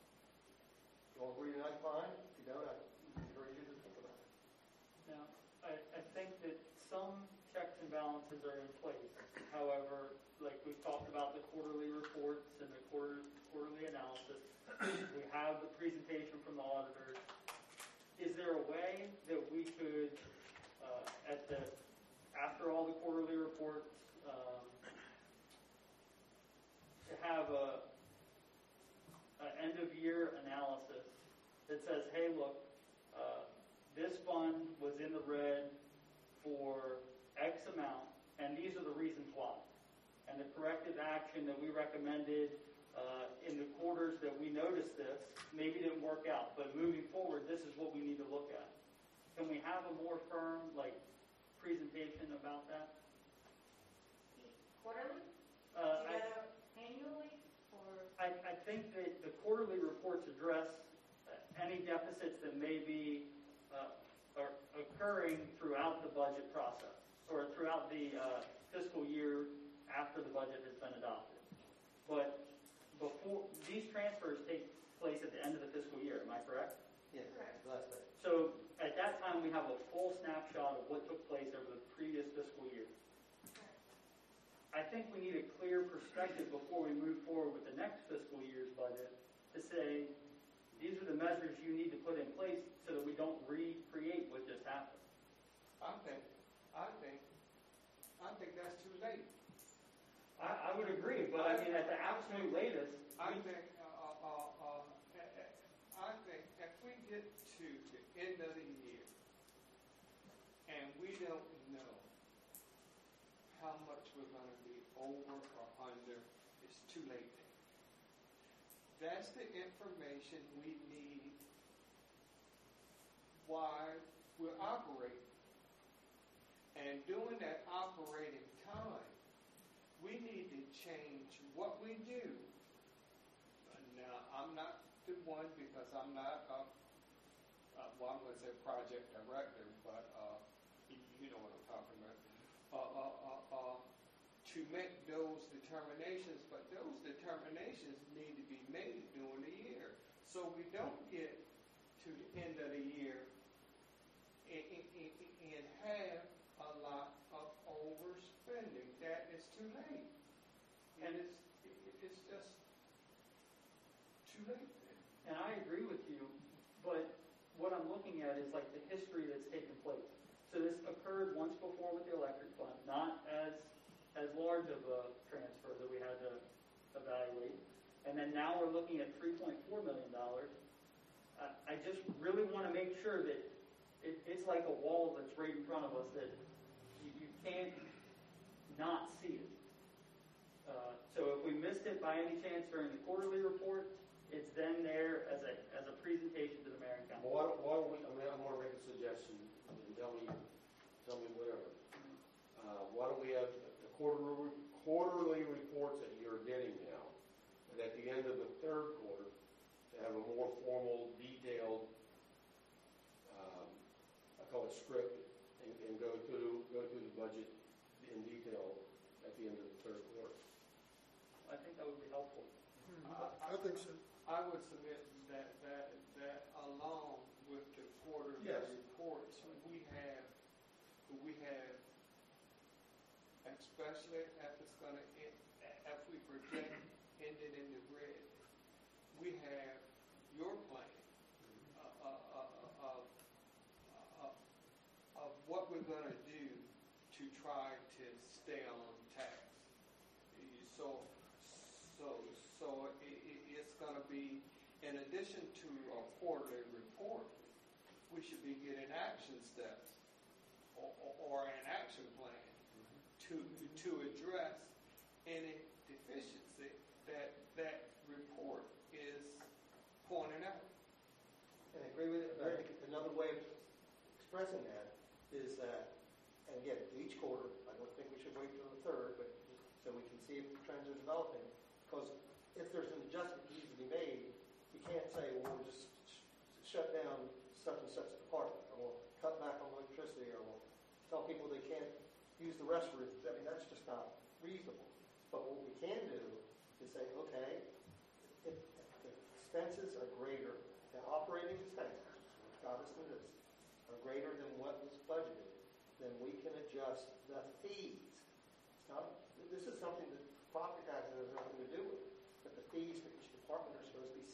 you all agree tonight, fine. If you don't, I encourage you to think about it. Now, I, I think that some checks and balances are in place. However, like we've talked about about the quarterly reports and the quarter, quarterly analysis. We have the presentation from the auditors. Is there a way that we could, uh, at the, after all the quarterly reports, um, to have a, an end of year analysis that says, hey, look, uh, this fund was in the red for X amount, and these are the reasons why. And the corrective action that we recommended uh, in the quarters that we noticed this maybe didn't work out, but moving forward, this is what we need to look at. Can we have a more firm, like, presentation about that? Quarterly? Uh, I, Together annually, or? I, I think that the quarterly reports address uh, any deficits that may be uh, are occurring throughout the budget process, or throughout the uh, fiscal year after the budget has been adopted. But before, these transfers take place at the end of the fiscal year, am I correct? Yes, Correct. that's right. So at that time, we have a full snapshot of what took place over the previous fiscal year. I think we need a clear perspective before we move forward with the next fiscal year's budget to say, these are the measures you need to put in place so that we don't recreate what just happened. I think, I think, I think that's too late. I, I would agree, but I mean, at the absolute latest, I think, uh, uh, uh, I think if we get to the end of the year and we don't know how much we're going to be over or under, it's too late. That's the information we need while we're operating. And during that operating time, we need to change what we do. Now, I'm not the one because I'm not, a, uh, well, I'm going to say project director, but uh, you, you know what I'm talking about. Uh, uh, uh, uh, to make those determinations, but those determinations need to be made during the year. So we don't get to the end of the year and, and, and have a lot of overspending. That is too late. And it's, it's just too late. and I agree with you, but what I'm looking at is like the history that's taken place. So this occurred once before with the electric fund, not as as large of a transfer that we had to evaluate. And then now we're looking at three point four million dollars. Uh, I just really want to make sure that it, it's like a wall that's right in front of us that you, you can't not see it. Uh, so if we missed it by any chance during the quarterly report, it's then there as a as a presentation to the mayor and council. Why, why don't we, I mean, I'm going to make a suggestion, and tell me, tell me whatever. Uh, why don't we have the quarterly, quarterly reports that you're getting now, and at the end of the third quarter, to have a more formal, detailed, um, I call it script, and, and go through, go through the budget in detail at the end of the third quarter. I think that would be helpful. I think so. I would submit that, that, that along with the quarterly Yes. reports, we have, we have, especially if it's gonna, end- if we project ended in the red, we have your plan uh, uh, uh, of, uh, of what we're gonna do to try to stay on task. So, so, so it, it, it's going to be, in addition to a quarterly report, we should be getting action steps or, or, or an action plan to to address any deficiency that that report is pointing out. And I agree with it, but I think another way of expressing that is that, and again, each quarter, I don't think we should wait till the third, but just so we can see if the trends are developing. Because if there's an adjustment that needs to be made, you can't say, well, we'll just sh- shut down such and such department, or we'll cut back on electricity, or we'll tell people they can't use the restrooms. I mean, that's just not reasonable. But what we can do is say, okay, if, if the expenses are greater, the operating expenses, which obviously is, are greater than what was budgeted, then we can adjust the fees. It's not, this is something that property tax has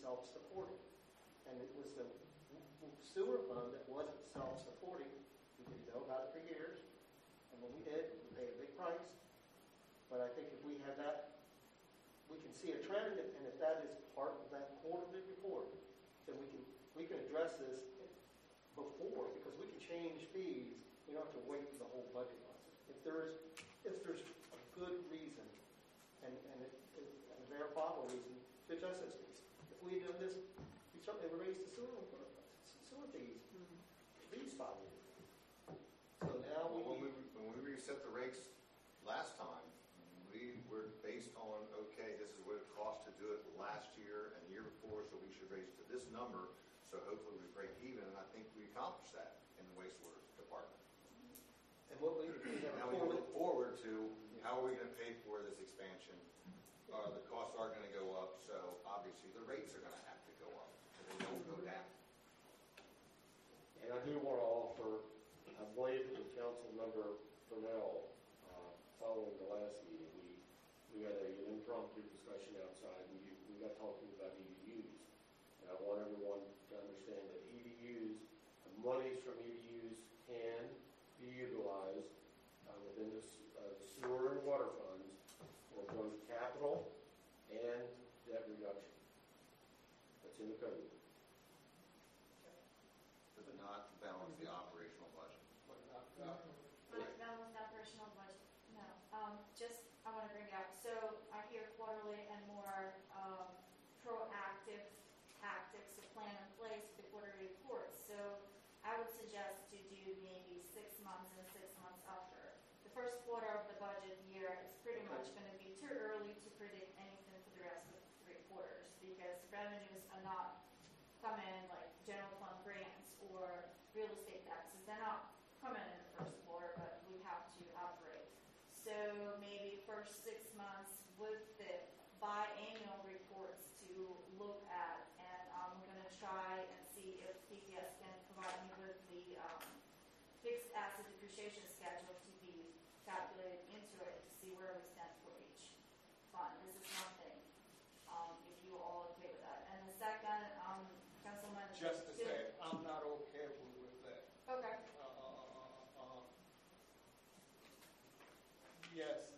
self-supporting. And it was the sewer fund that wasn't self-supporting. We didn't know about it for years. And when we did, we paid a big price. But I think if we have that, we can see a trend, and if that is part of that quarterly report, then we can, we can address this before, because we can change fees. We don't have to wait for the whole budget process. If there is, if there's a good reason, and, and, it, it, and a verifiable reason to adjust those fees. If we had done this, we certainly would raise the sewer, sewer fees at least five years. So now Well, we when we, when we reset the rates last time, we were based on, okay, this is what it cost to do it last year and the year before, so we should raise it to this number, so hopefully we break even, and I think we accomplished that in the wastewater department. And what we, we have Now we look forward to, how are we gonna pay for this expansion? Uh, the costs are gonna go up, so obviously the rates are gonna have to go up, so they don't go down. And I do want to offer, I believe it was Councilmember Fennell, uh, following the last meeting, we, we had an impromptu discussion outside, we, we got talking about E D Us. And I want everyone to understand that E D Us, the monies from E D Us can be utilized uh, within the s- uh, the sewer and water funds for both capital and debt reduction. That's in the code. But not to balance the operational budget. But not, not, But that was the operational budget, no. Um, just, I want to bring it up, so I hear quarterly and more, um, proactive tactics to plan in place for quarterly reports. So I would suggest to do maybe six months and six months after. The first quarter of the budget year is pretty much going to be too early to predict anything for the rest of the three quarters, because revenues are not coming in like general fund grants or real estate taxes. They're not coming in the first quarter, but we have to operate. So maybe first six months with the biannual reports to look at, and I'm going to try and see if T P S can provide me with the um, fixed asset depreciation schedule to be calculated into it to see where we stand for each fund. This is one thing, um, if you all okay with that. And the second, um, Councilman. Just to say, I'm not okay with, with that. Okay. Uh, uh, uh, yes,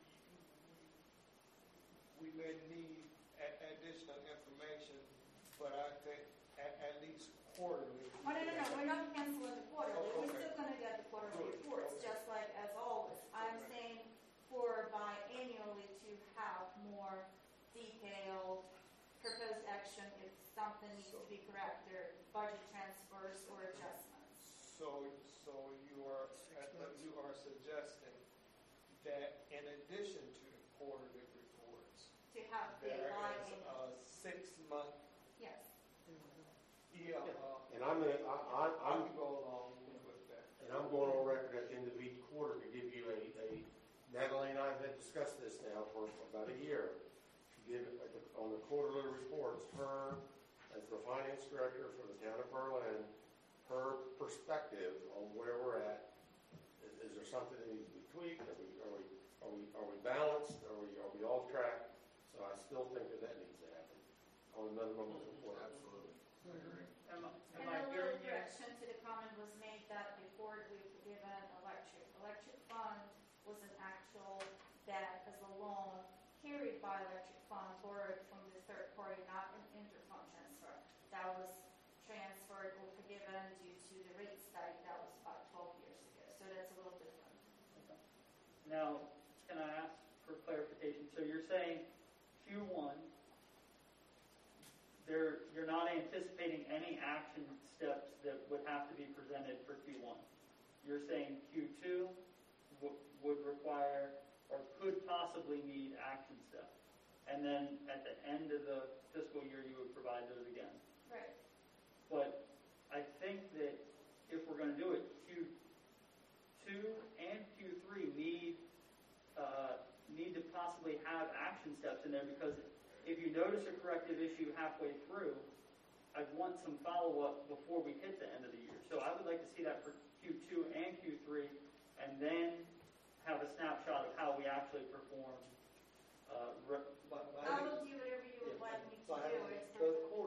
we may need a- additional information, but I think at, at least quarterly. Oh, no, no, no, we're not canceling the quarterly. Oh, We're okay. still gonna get the quarterly Good. reports, Okay. just like as always. I'm Okay. saying for biannually to have more detailed proposed action if something needs to be corrected, budget transfers or adjustments. So, so you are, uh, you are suggesting that in addition to the quarterly reports, To have the there is biannual, a six-month, yes. yeah, uh, And I'm gonna, I, I, I I'm, can go along with that. and I'm going on record at the end of each quarter to give you a, a, Natalie and I have discussed this now for about a year. To give, at the- on the quarterly reports, her, as the finance director for the town of Berlin, her perspective on where we're at. Is, is there something that needs to be tweaked? Are we, are we, are we, are we balanced? Are we, are we off track? So I still think that that needs to happen on the minimum report. Absolutely. I agree. Am I, And am I a little hearing you? correction to the comment was made that before we were given electric. Electric fund was an actual debt as a loan carried by electric fund borrowed from the third party, not an interfund transfer. That was transferred or forgiven due to the rate study that was about twelve years ago. So that's a little different. Now, can I ask for clarification? So you're saying Q one, there, you're not anticipating any action steps that would have to be presented for Q one. You're saying Q two w- would require or could possibly need action steps. And then at the end of the fiscal year, you would provide those again. Right. But I think that if we're going to do it, Q two and Q three need uh, need to possibly have action steps in there, because if you notice a corrective issue halfway through, I'd want some follow-up before we hit the end of the year. So I would like to see that for Q two and Q three, and then have a snapshot of how we actually perform. Uh, re- by, by I will do whatever you would like me to by do. having It's both perfect.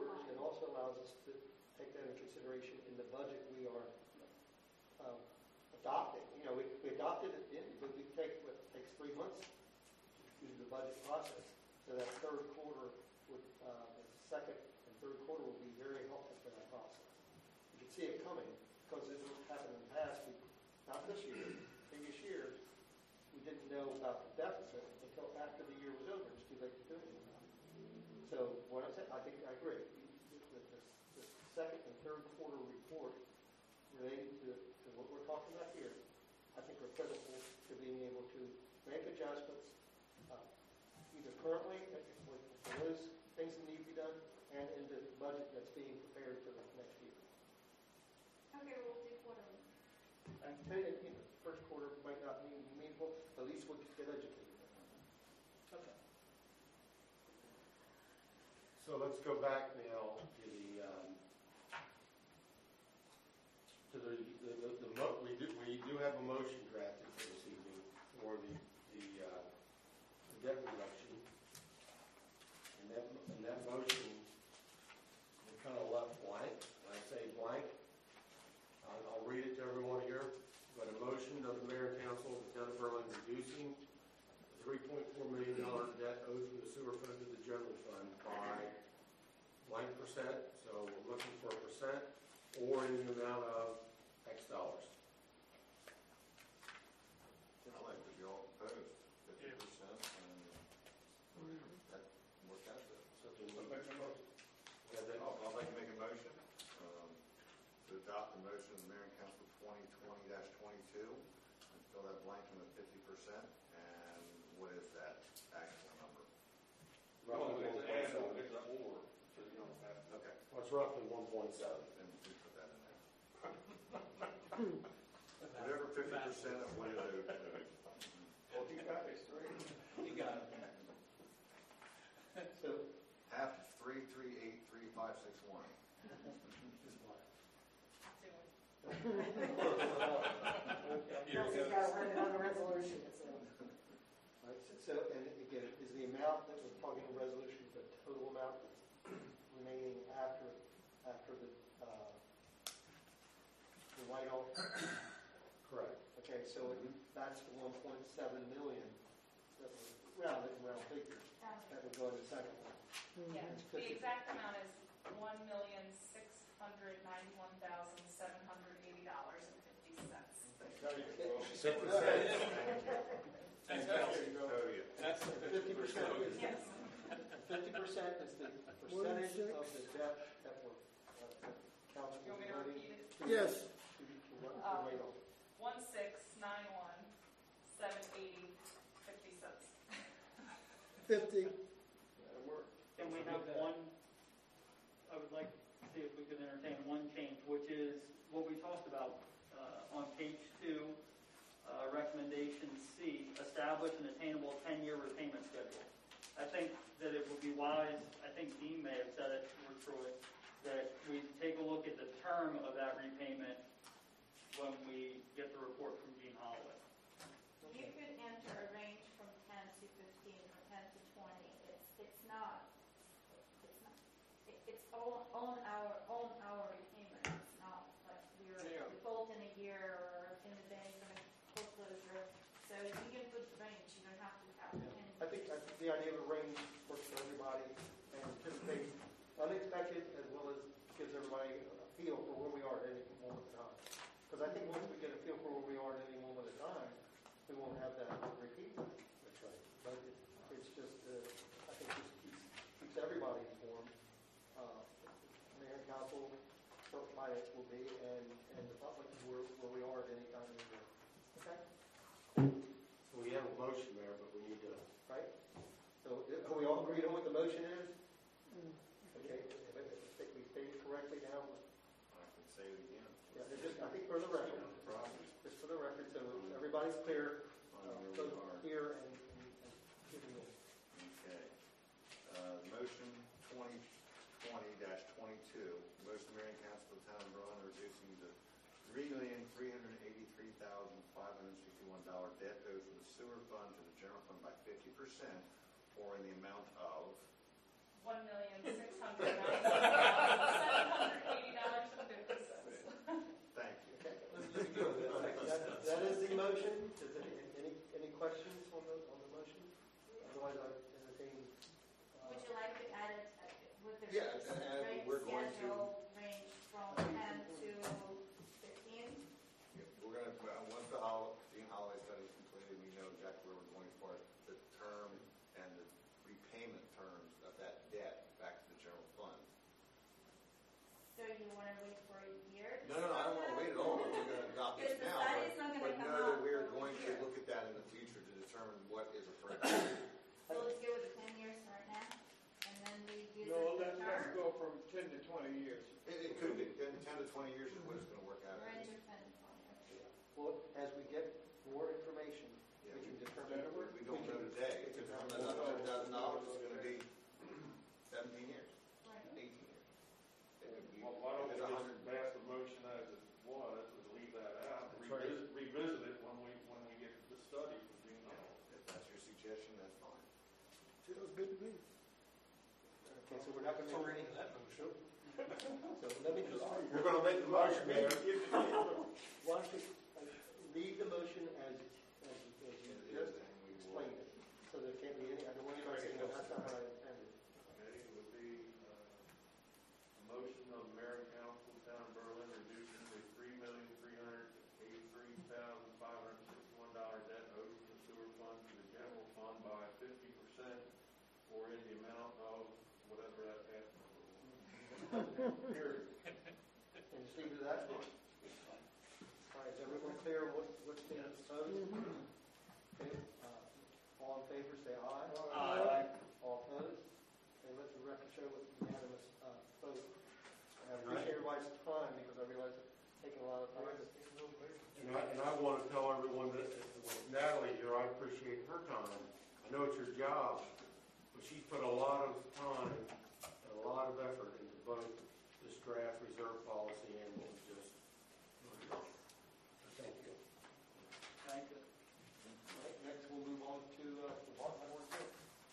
adopting, you know, we, we adopted it in, but we take, what, it takes three months to do the budget process. So that third quarter would, uh, the second and third quarter will be very helpful for that process. You can see it coming, because as it happened in the past, we, not this year, previous years, we didn't know about the deficit until after the year was over. It's too late to do anything about it. So what I'm saying, I think, I agree. The, the, the, the second and third quarter report related to, to what we're talking about here, I think are critical to being able to make adjustments, uh, either currently, uh, for for those things that need to be done, and in the budget that's being prepared for the next year. Okay, we'll do quarterly. And, and, you know, first quarter might not be meaningful, at least we'll get educated. Okay. So let's go back now to the, um, to the, the, the, the mo- we do, we do have a motion drafted for this evening for the, the, uh, the debt reduction. And that, and that motion, we kind of left blank. When I say blank, I'll, I'll read it to everyone here. But a motion of the mayor and council of the town of Berlin reducing the three point four million dollars debt owed from the sewer fund to the general fund by blank percent, so we're looking for a percent, or in the amount of X dollars. I like that you all proposed fifty percent, and that worked out good. So do we make a motion? Yeah, then, I'll, I'll like to make a motion, um, to adopt the motion of the mayor and council twenty twenty dash twenty-two, and fill that blank in the fifty percent, and what is that actual number? roughly one point seven. Okay, Well, it's roughly one point seven. then we put that in there. Whatever fifty percent of what it owed. Well, you got it, right? You got it. So, Half of three three eight three five six one. Kelsey's got to write it on the resolution, so. right, so, so, and again, is the amount that we're talking in resolution the total amount that's remaining after, after the, uh, the write-off? Correct. Okay, so it- that's the one point seven million, that was round it, round figures, that would go in the second one. Yeah, the exact amount is one million, six hundred ninety-one thousand, seven hundred eighty dollars and fifty cents. Fifty cents. And there you go. Oh, yeah. That's the Fifty percent is, Yes. fifty percent is the percentage of the debt that we're, uh, that council You will want be me to voting repeat it? to- Yes. To, to, to Um, write off. One six nine one, seven eighty, fifty cents. Fifty. That'll work. And we have one, I would like to see if we could entertain one change, which is what we talked about uh, on page two, uh, recommendation C, establish an attainable ten-year repayment schedule. I think that it would be wise, I think Dean may have said it, or Troy, that we take a look at the term of that repayment when we get the report from Dean Holloway. You could enter a range from ten to fifteen or ten to twenty. It's, it's not, it's not, it- it's all on our, on our repayment. It's not like we're Yeah. default in a year or in the bank in a foreclosure. So you can put the range, you don't have to have it in. I think, I think the idea of a range works for everybody and anticipates unexpected as well as gives everybody a feel for where we are at any moment in time. Because I think once we get a feel for where we are at any moment in time, we won't have that repeat. That's right. But it, it's just, uh, I think this keeps, keeps everybody informed. Uh, Mayor and council, clerk finance will be, and, and the public where, where we are at any time in the year. Okay? So we have a motion there, but we need to, Right? So are we all agreed on what the motion is? Okay, if I think we stated correctly now, I can say it again. yeah, it's just, I think for the record, just for the record, so everybody's clear, uh, On where both we are. here and, and, and giving it. Okay. Uh, motion twenty twenty dash twenty-two, motion of mayor and council of the town of Berlin reducing the three million, three hundred eighty-three thousand, five hundred sixty-one dollar debt owed from the sewer fund to the general fund by fifty percent, or in the amount of One million, six hundred ninety-one thousand, seven hundred eighty dollars and fifty cents. Thank you. Okay, let's just go with that. That- So you want to wait for a year? No, no, no, I don't want to wait at all. We're going to adopt this Because the now, study's not but, gonna but come know that out we're for a going to year. look at that in the future to determine what is appropriate. So let's go with the ten years right now, and then we use No, it let, the let's term. go from ten to twenty years. It, it could be, ten, ten to twenty years is what it's going to work out. We're at. into ten and twenty. Well, as we get more information, Yeah, we can we- determine. We don't know today. If it's another hundred thousand dollars, it's going to be seventeen years, Right. eighteen years. It could be, Well, why don't if we it's a just hundred. pass the motion as it was, and leave that out, That's right. revisit, revisit it when we, when we get the study from Gene Hall. If that's your suggestion, that's fine. Feels good to me. Okay, so we're not going to make any. that motion. So let me just. We're gonna make the motion, Mayor. Why don't you uh, read the motion as, as as you It just is, and we will. explained it, so there can't be any, I don't want anybody saying, no, that's not what I intended. Okay, it would be, uh, a motion of the mayor and council, of the town of Berlin, reducing the three million, three hundred eighty-three thousand, five hundred sixty-one dollar debt owed to the sewer fund to the general fund by fifty percent, or in the amount of whatever that half number was. Period. And just leave it at that? All right, is everyone clear what, what's being proposed? Okay, uh, all in favor, say aye. Aye. All opposed? Okay, let the record show with unanimous uh, vote. And I appreciate everybody's time, because I realize it's taking a lot of time. And I, and I want to tell everyone that with Natalie here, I appreciate her time. I know it's your job, but she's put a lot of time and a lot of effort into both this draft reserve policy and what we just voted on. Thank you. Thank you. All right, next we'll move on to uh, department report.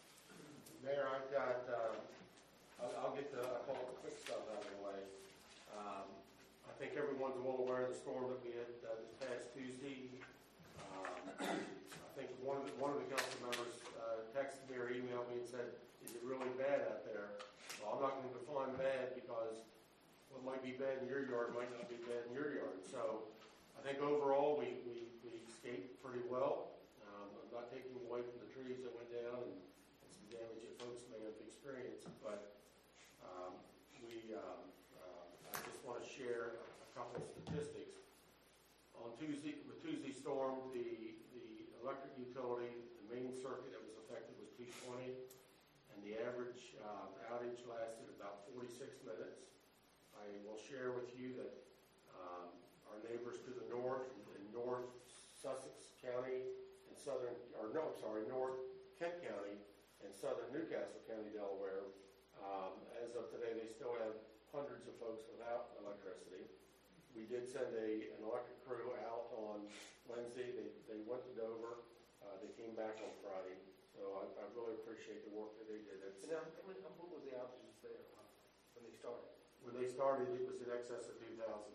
Mayor, I've got, uh, I'll, I'll get the, I call it the quick stuff out of the way. Um, I think everyone's well aware of the storm that we had uh, this past Tuesday. Um, I think one of the, one of the council members uh, texted me or emailed me and said, is it really bad out there? Well, I'm not going to define bad, because what might be bad in your yard might not be bad in your yard. So I think overall we, we, we escaped pretty well. Um, I'm not taking away from the trees that went down and, and some damage that folks may have experienced, but um, we, um, uh, I just want to share a couple of statistics. On Tuesday, with Tuesday storm, the, the electric utility, the main circuit that was affected was two twenty, and the average uh, outage lasted about forty-six minutes. I will share with you that um, our neighbors to the north, in North Sussex County and southern, or no, I'm sorry, North Kent County and southern Newcastle County, Delaware, um, as of today, they still have hundreds of folks without electricity. We did send a, an electric crew out on Wednesday. They, they went to Dover. Uh, they came back on Friday. So I, I really appreciate the work that they did. It's, And now, what what was the outages there uh, when they started? when they started, it was in excess of two thousand.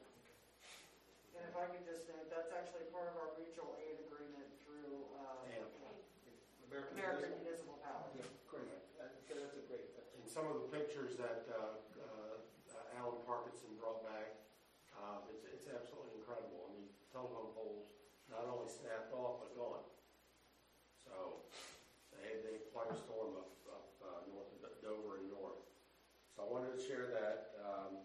And if I could just note, that's actually part of our mutual aid agreement through uh, Yeah. American American Municipal? Municipal Power. Yeah, great. Uh, okay, that's a great. That's And some of the pictures that uh, uh, Alan Parkinson brought back, um, it's, it's absolutely incredible. I mean, telephone poles not only snapped off, but gone. So they had, they had quite a storm up, up uh, north of Dover and north. So I wanted to share that. Um,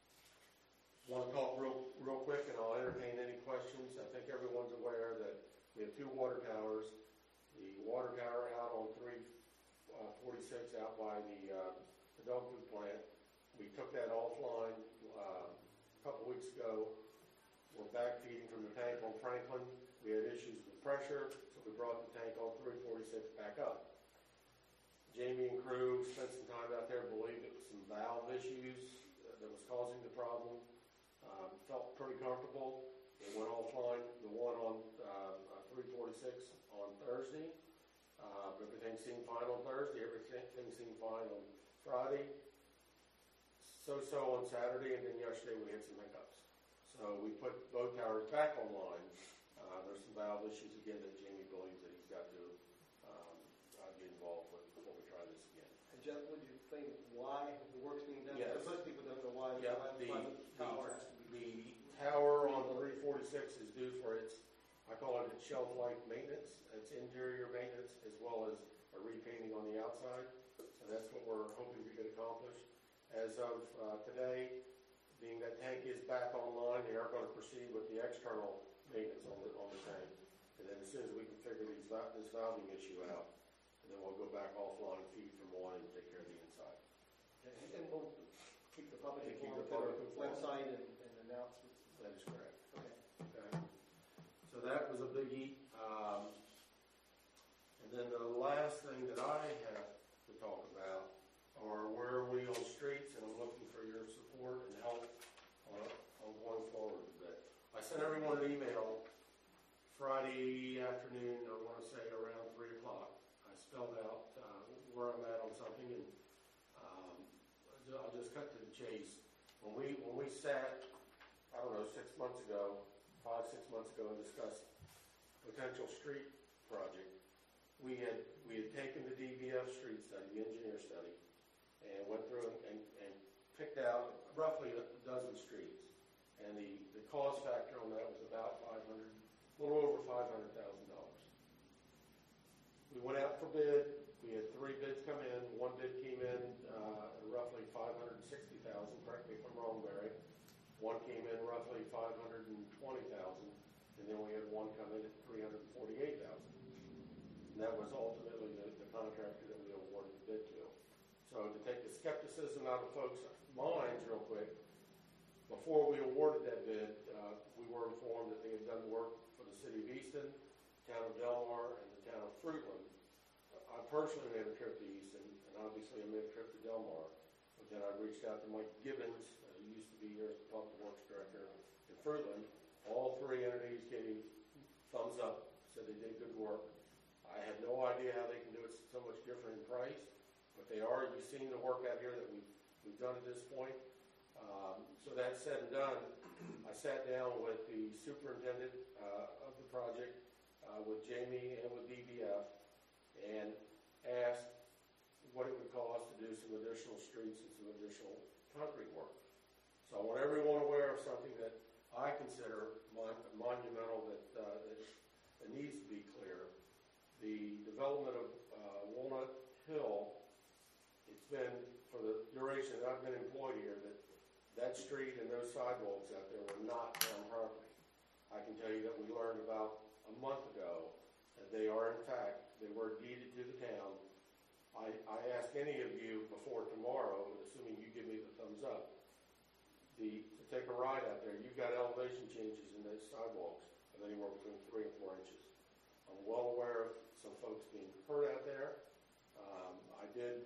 want to talk real, real quick, and I'll entertain any questions. I think everyone's aware that we have two water towers. The water tower out on three forty-six out by the, uh, the dog food plant, we took that offline uh, a couple weeks ago. We're back feeding from the tank on Franklin. We had issues with pressure, so we brought the tank on three forty-six back up. Jamie and crew spent some time out there, believed it was some valve issues uh, that was causing the problem. Um, felt pretty comfortable. It went offline, the one on uh, three forty-six on Thursday. Uh, everything seemed fine on Thursday, everything seemed fine on Friday. So-so on Saturday, and then yesterday we had some hiccups. So we put both towers back online. Uh, there's some valve issues again that Jamie believes that he's got to um, uh, get involved with before we try this again. And Jeff, would you explain why the work's being done? Yes. Because most people don't know why, Yeah, why the, why the, the tower has to be. the tower on three forty-six is due for its, I call it its shelf life maintenance. It's interior maintenance as well as a repainting on the outside. So that's what we're hoping to get accomplished. As of uh, today, being that tank is back online, they are going to proceed with the external maintenance on the, on the tank. And then as soon as we can figure these, val- this valving issue out, and then we'll go back offline, feed from one, and take care of the inside. And and we'll keep the public Keep the informed public through informed. website and and announcements. That is correct. Okay. Okay. So that was a biggie. Um, and then the last thing that I have to talk about are where are we on streets, and I'm looking for your support and help on, on going forward with that. I sent everyone an email Friday afternoon, I want to say around three o'clock. I spelled out uh, where I'm at on something, and um, I'll just cut to the chase. When we when we sat, I don't know, six months ago, five six months ago, and discussed potential street project, we had we had taken the D B F street study, the engineer study, and went through and, and, and picked out roughly a dozen streets, and the the cost factor on that was about five hundred. A little over five hundred thousand dollars. We went out for bid. We had three bids come in. One bid came in uh, roughly five hundred sixty thousand dollars. Correct me if I'm wrong, Barry. One came in roughly five hundred twenty thousand dollars, and then we had one come in at three hundred forty-eight thousand dollars. And that was ultimately the, the contractor that we awarded the bid to. So to take the skepticism out of folks' minds real quick, before we awarded that bid, uh, we were informed that they had done work for the city of Easton, town of Delmar, and the town of Fruitland. I personally made a trip to Easton, and obviously I made a trip to Delmar. But then I reached out to Mike Gibbons, uh, who used to be here as the Public Works Director in Fruitland. All three entities gave thumbs up, said they did good work. I had no idea how they can do it so much different in price, but they are. You've seen the work out here that we've, we've done at this point. Um, so that said and done, I sat down with the superintendent uh, of the project, uh, with Jamie and with D B F, and asked what it would cost to do some additional streets and some additional concrete work. So I want everyone aware of something that I consider mon- monumental that, uh, that, that needs to be clear. The development of uh, Walnut Hill, it's been, for the duration that I've been employed here, that that street and those sidewalks out there were not town property. I can tell you that we learned about a month ago that they are, in fact, they were deeded to the town. I, I ask any of you before tomorrow, assuming you give me the thumbs up, the, to take a ride out there. You've got elevation changes in those sidewalks of anywhere between three and four inches. I'm well aware of some folks being hurt out there. Um, I did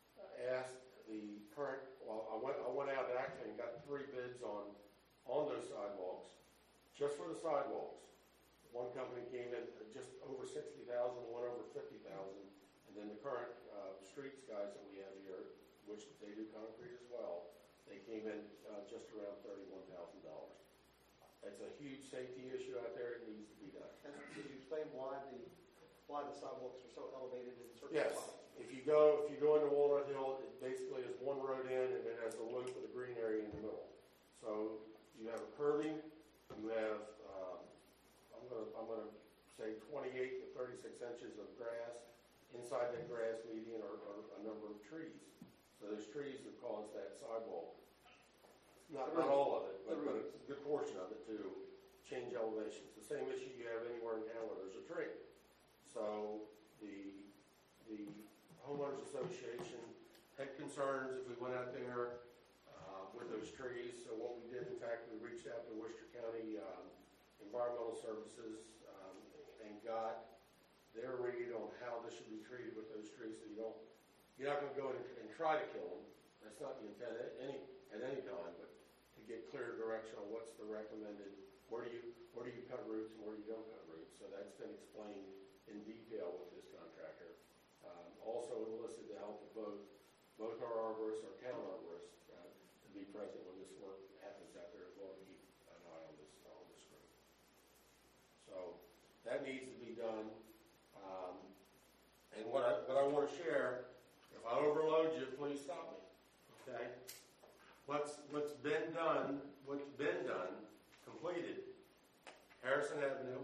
ask the current, well, I went, I went out actually and got three bids on, on those sidewalks, just for the sidewalks. One company came in at just over sixty thousand, one over fifty thousand, and then the current uh, streets guys that we have here, which they do concrete as well, they came in uh, just around thirty-one thousand dollars. It's a huge safety issue out there. It needs to be done. And did you explain why the, why the sidewalks are so elevated in certain Yes. spots? If you go, if you go into Walnut Hill, it basically is one road in, and it has a loop with a green area in the middle. So you have a curving, you have, um, I'm gonna, I'm gonna say twenty-eight to thirty-six inches of grass. Inside that grass median are, are a number of trees. So those trees have caused that sidewalk. Not, not all of it, but, but a good portion of it to change elevations. The same issue you have anywhere in town where there's a tree. So the, the homeowners association had concerns if we went out there uh, with those trees. So what we did, in fact, we reached out to Worcester County um, Environmental Services um, and got their read on how this should be treated with those trees. So you don't, you're not going to go in and, and try to kill them. That's not the intent at any at any time, but to get clear direction on what's the recommended. Where do you where do you cut roots and where you don't cut roots? So that's been explained in detail with this contractor. Um, also enlisted the help of both both our arborists, our town arborists, uh, to be present when this work happens out there as well, to keep an eye on this on this group. So that needs to be done. Um, and what I what I want to share, if I overload you, please stop me. Okay? What's what's been done? What's been done? Completed. Harrison Avenue,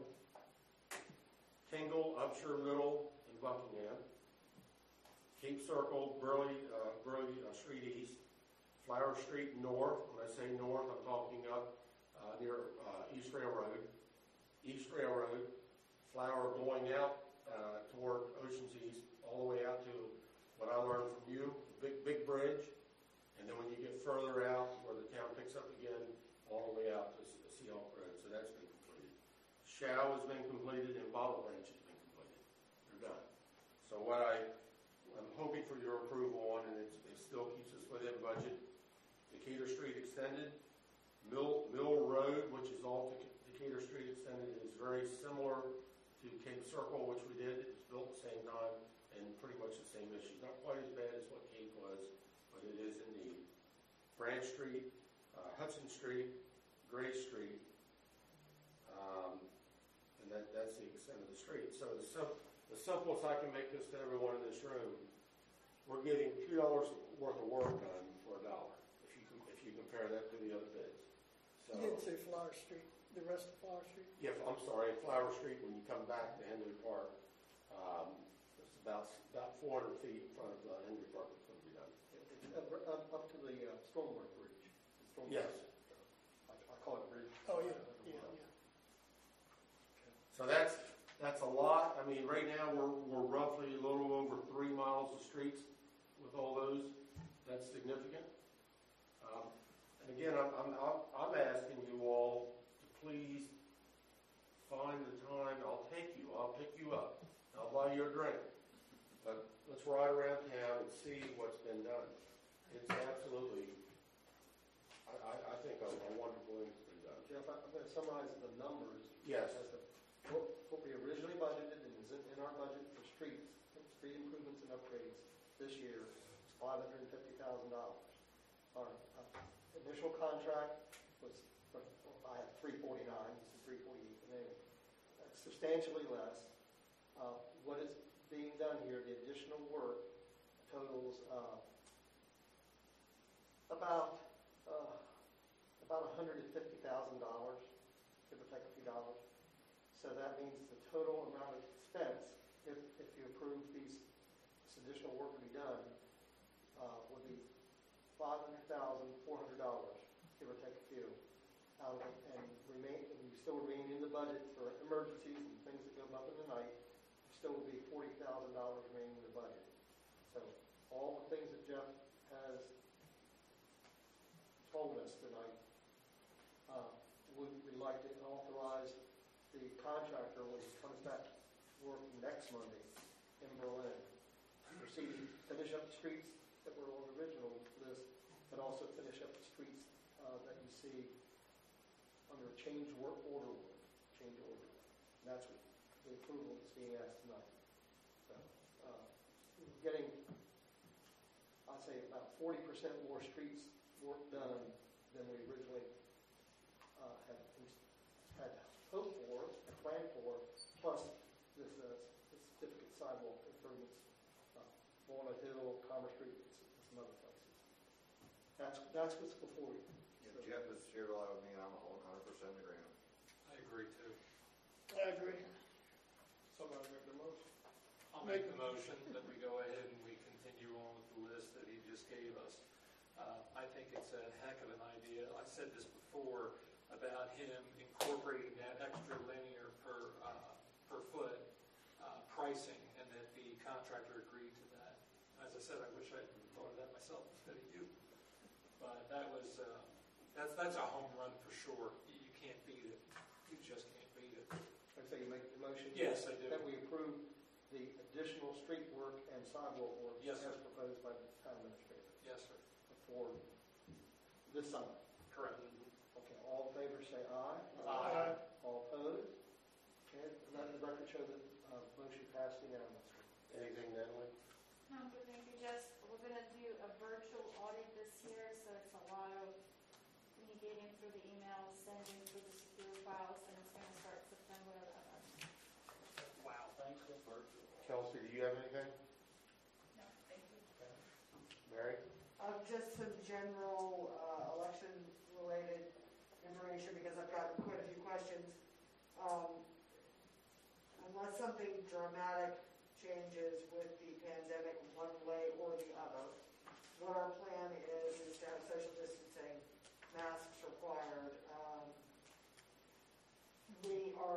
Tingle, Upshur Middle, and Buckingham. Cape Circle, Burley, uh, Burley uh, Street East, Flower Street north. When I say north, I'm talking up uh, near uh, East Railroad. East Railroad, Flower going out uh, toward Oceans East, all the way out to what I learned from you, the big, big bridge. And then when you get further out, where the town picks up again, all the way out to Seahawk Road. So that's been completed. Shao has been completed and Bottle Branch has been completed. They're done. So what I, I'm hoping for your approval on, and it's, it still keeps us within budget, Decatur Street extended, Mill, Mill Road, which is off Deca- Decatur Street extended, is very similar to Cape Circle, which we did. It was built at the same time and pretty much the same issue. Not quite as bad as what Cape was, but it is indeed. Branch Street, uh, Hudson Street, Gray Street, um, and that, that's the extent of the street. So the, sim- the simplest I can make this to everyone in this room, we're getting two dollars worth of work done for a dollar, if you, if you compare that to the other bids. So, You didn't say Flower Street, the rest of Flower Street? yeah, I'm sorry, Flower Street, when you come back to Henry Park, um, it's about, about four hundred feet in front of uh, Henry Park, it's going to be done. It's up, up, up to the uh, Stormwater Bridge. The Stormwater Yes. I, I call it bridge. Oh, yeah, yeah, yeah. So that's, that's a lot. I mean, right now, we're, we're roughly a little over three miles of streets with all those. That's significant. Um, and again, I'm, I'm, I'm I'm asking you all to please find the time. I'll take you, I'll pick you up, I'll buy you a drink. But let's ride around town and see what's been done. It's absolutely, I, I, I think, a, a wonderful thing that's been done. Jeff, I- I'm going to summarize the numbers. Yes. As to what, what we originally budgeted and is in, in our budget for streets, street improvements and upgrades this year is five hundred fifty thousand dollars. Our uh, initial contract was, well, I have three forty-nine, this is three forty-eight, and then that's substantially less. Uh, what is being done here, the additional work totals uh, about uh, about one hundred fifty thousand dollars, give or take a few dollars. So that means the total amount of expense, if, if you approve these, this additional work to be done, uh, would be five hundred thousand four hundred dollars, give or take a few. Um, and remain, and you still remain in the budget for emergencies and things that go up in the night, still would be forty thousand dollars remaining in the budget. So all the things that Jeff has told us tonight, uh, would we'd like to authorize the contractor when he comes back to work next Monday in Berlin, proceed to finish up the streets that were on the original list, but also finish up the streets uh, that you see under a change work order work, change order. And that's what the approval that's being asked tonight. So, uh, we're getting, I'd say, about forty percent more streets work done than we originally uh, had, had hoped for and planned for, plus this, uh, this certificate sidewalk improvements, uh, Walnut Hill, Commerce Street, and some other places. That's, that's what's before you. If Jeff is here to lie with me, I'm one hundred percent agreement. I agree too. I agree. Somebody make the motion. I'll make the motion that we go ahead and we continue on with the list that he just gave us. Uh, I think it's a heck of an idea. I said this before about him incorporating that extra linear per, uh, per foot uh, pricing, and that the contractor agreed to that. As I said, I wish I'd thought of that myself instead of you. But that was, uh, that's, that's a home run for sure. You you can't beat it. You just can't beat it. Like I say, you make the motion. Yes, I do. That we approve the additional street work and sidewalk work Yes, sir. as proposed by the town administrator Yes, sir. for this summer. Correct. Okay, all in favor say aye. Aye. All opposed? Okay, let the record show that uh, motion passed unanimously. Anything, Natalie? No, but thank you, Jess. We're gonna do a virtual audit this year, so it's a lot of communicating through the emails, sending through the secure files, and it's gonna start September eleventh. Wow, thanks. Kelsey, do you have anything? No, thank you. Mary? Uh, just some general uh, election-related information, because I've gotten quite a few questions. Um, unless something dramatic changes with the pandemic one way or the other, what our plan is, is to have such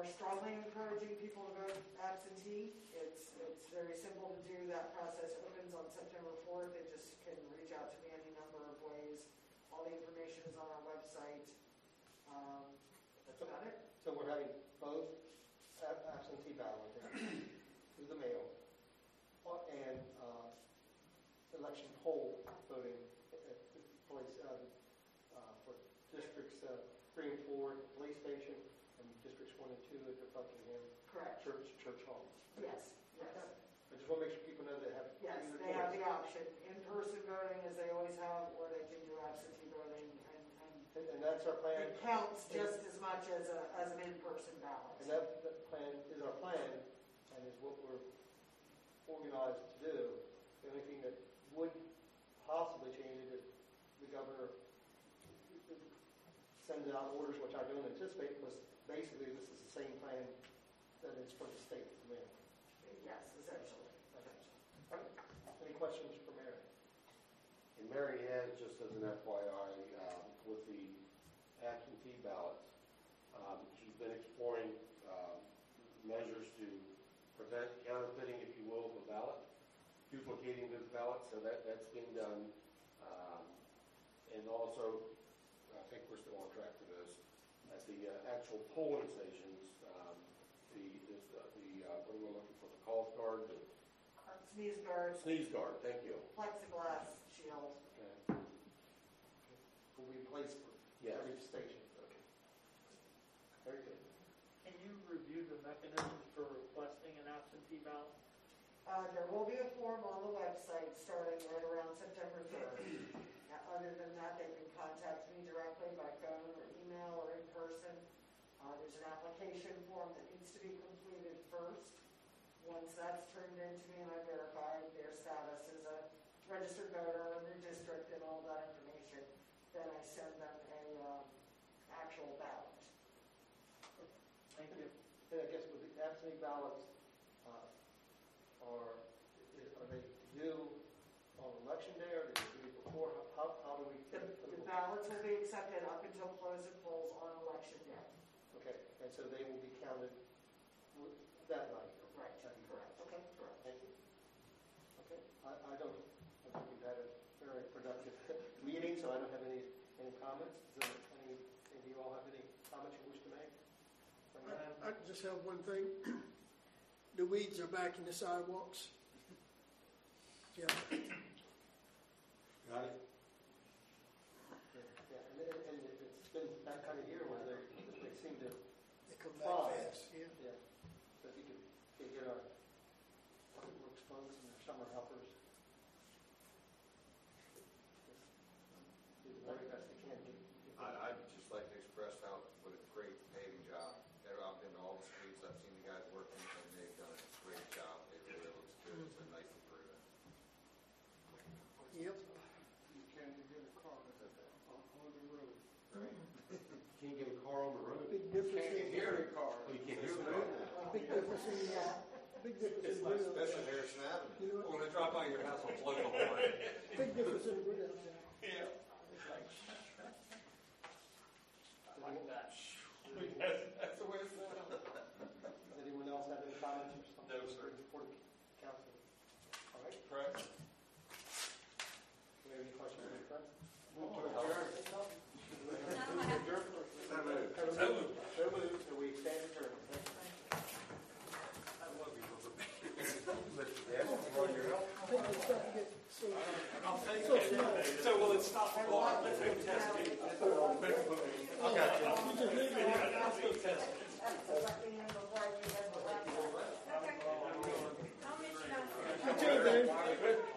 strongly encouraging people to vote absentee. It's, it's very simple to do. That process opens on September fourth. They just can reach out to me any number of ways. All the information is on our website. Um, that's about it. So we're having both ab- absentee balloting through the mail uh, and uh, election poll voting at the place uh, uh, for districts uh, three and four at the police station and districts one and two at the Buckingham Correct. Church Church Hall. Yes, yes. I just want to make sure people know they have Yes, either they have choice. the option, in-person voting as they always have, or they can do absentee voting, and, and And, and that's our plan. it counts just as much as a, as an in-person ballot. And that, that plan is our plan and is what we're organized to do. The only thing that would possibly change it if the governor sends out orders, which I don't anticipate, because basically this is the same plan that is for the state. I mean, Yes, essentially. all right. Any questions for Mary? And Mary has, just as an F Y I, um, with the absentee ballots, um, she's been exploring um, measures to prevent counterfeiting, if you will, of a ballot, duplicating the ballot, so that, that's being done. Um, and also, I think we're still on track for this, at the uh, actual polling stations, um, the, this, uh, the uh, what are we looking for, the cough guard, the Sneeze guard, sneeze guard, thank you. plexiglass shield. Okay. Will be placed for Yes. every station. Okay. Very good. Can you review the mechanisms for requesting an absentee ballot? Uh, there will be a form on the website starting right around September third. Now, other than that, they can contact me directly by phone or email or in person. Uh, there's an application form that needs to be completed first. Once that's turned into me and I verify their status as a registered voter in their district and all that information, then I send them a um, actual ballot. Thank you. And I guess with the absentee ballots, uh, are, are they due on election day or are they due before? How, how do we? The, the ballots will be accepted up until close of polls on election day. Okay, and so they will be counted w- that night? Right, correct. Okay, correct. Thank you. Okay, I, I don't, I think we've had a very productive meeting, so I don't have any, any comments. Is there any, any, do you all have any comments you wish to make? I, I just have one thing. The weeds are back in the sidewalks. Yeah. Got it? Yeah, and, it- and it's been that kind of year where they, they seem to They come fly. back fast, yeah. Yeah, so if you could, could get our works folks and our summer helpers, do the very best they can. Get- get- I, I'd just like to express how, what a great paving job. They're out in all the streets, I've seen the guys working, and they've done a great job. It really looks good, it's a nice improvement. Yep. You can't even get a car on, on the road. Can't get a car on the road. Big difference Can't in, even hear a car. Oh, you can't hear the road? big difference in, uh, big difference in It's like real. special Harrison Avenue. You know When what? I drop by your house, I'll blow the horn. Big difference in real. Yeah. I like that. That's the way it's done. Does anyone else have any comments or something? No, sir. For the council? All right, Correct. do we have any questions for the press? Move to adjourn. Adjourn. So moved. So moved. So moved, so we stand adjourned. Thank you. I love you, Robert. Yes, for all your help. I think it's starting to get so, I'll take so small. So will it stop the clock? Let's go test it. I got you. You just leave it. Let's go test it. Let me in before I give them the laptop. Okay. I'll mention that. You too, Dave.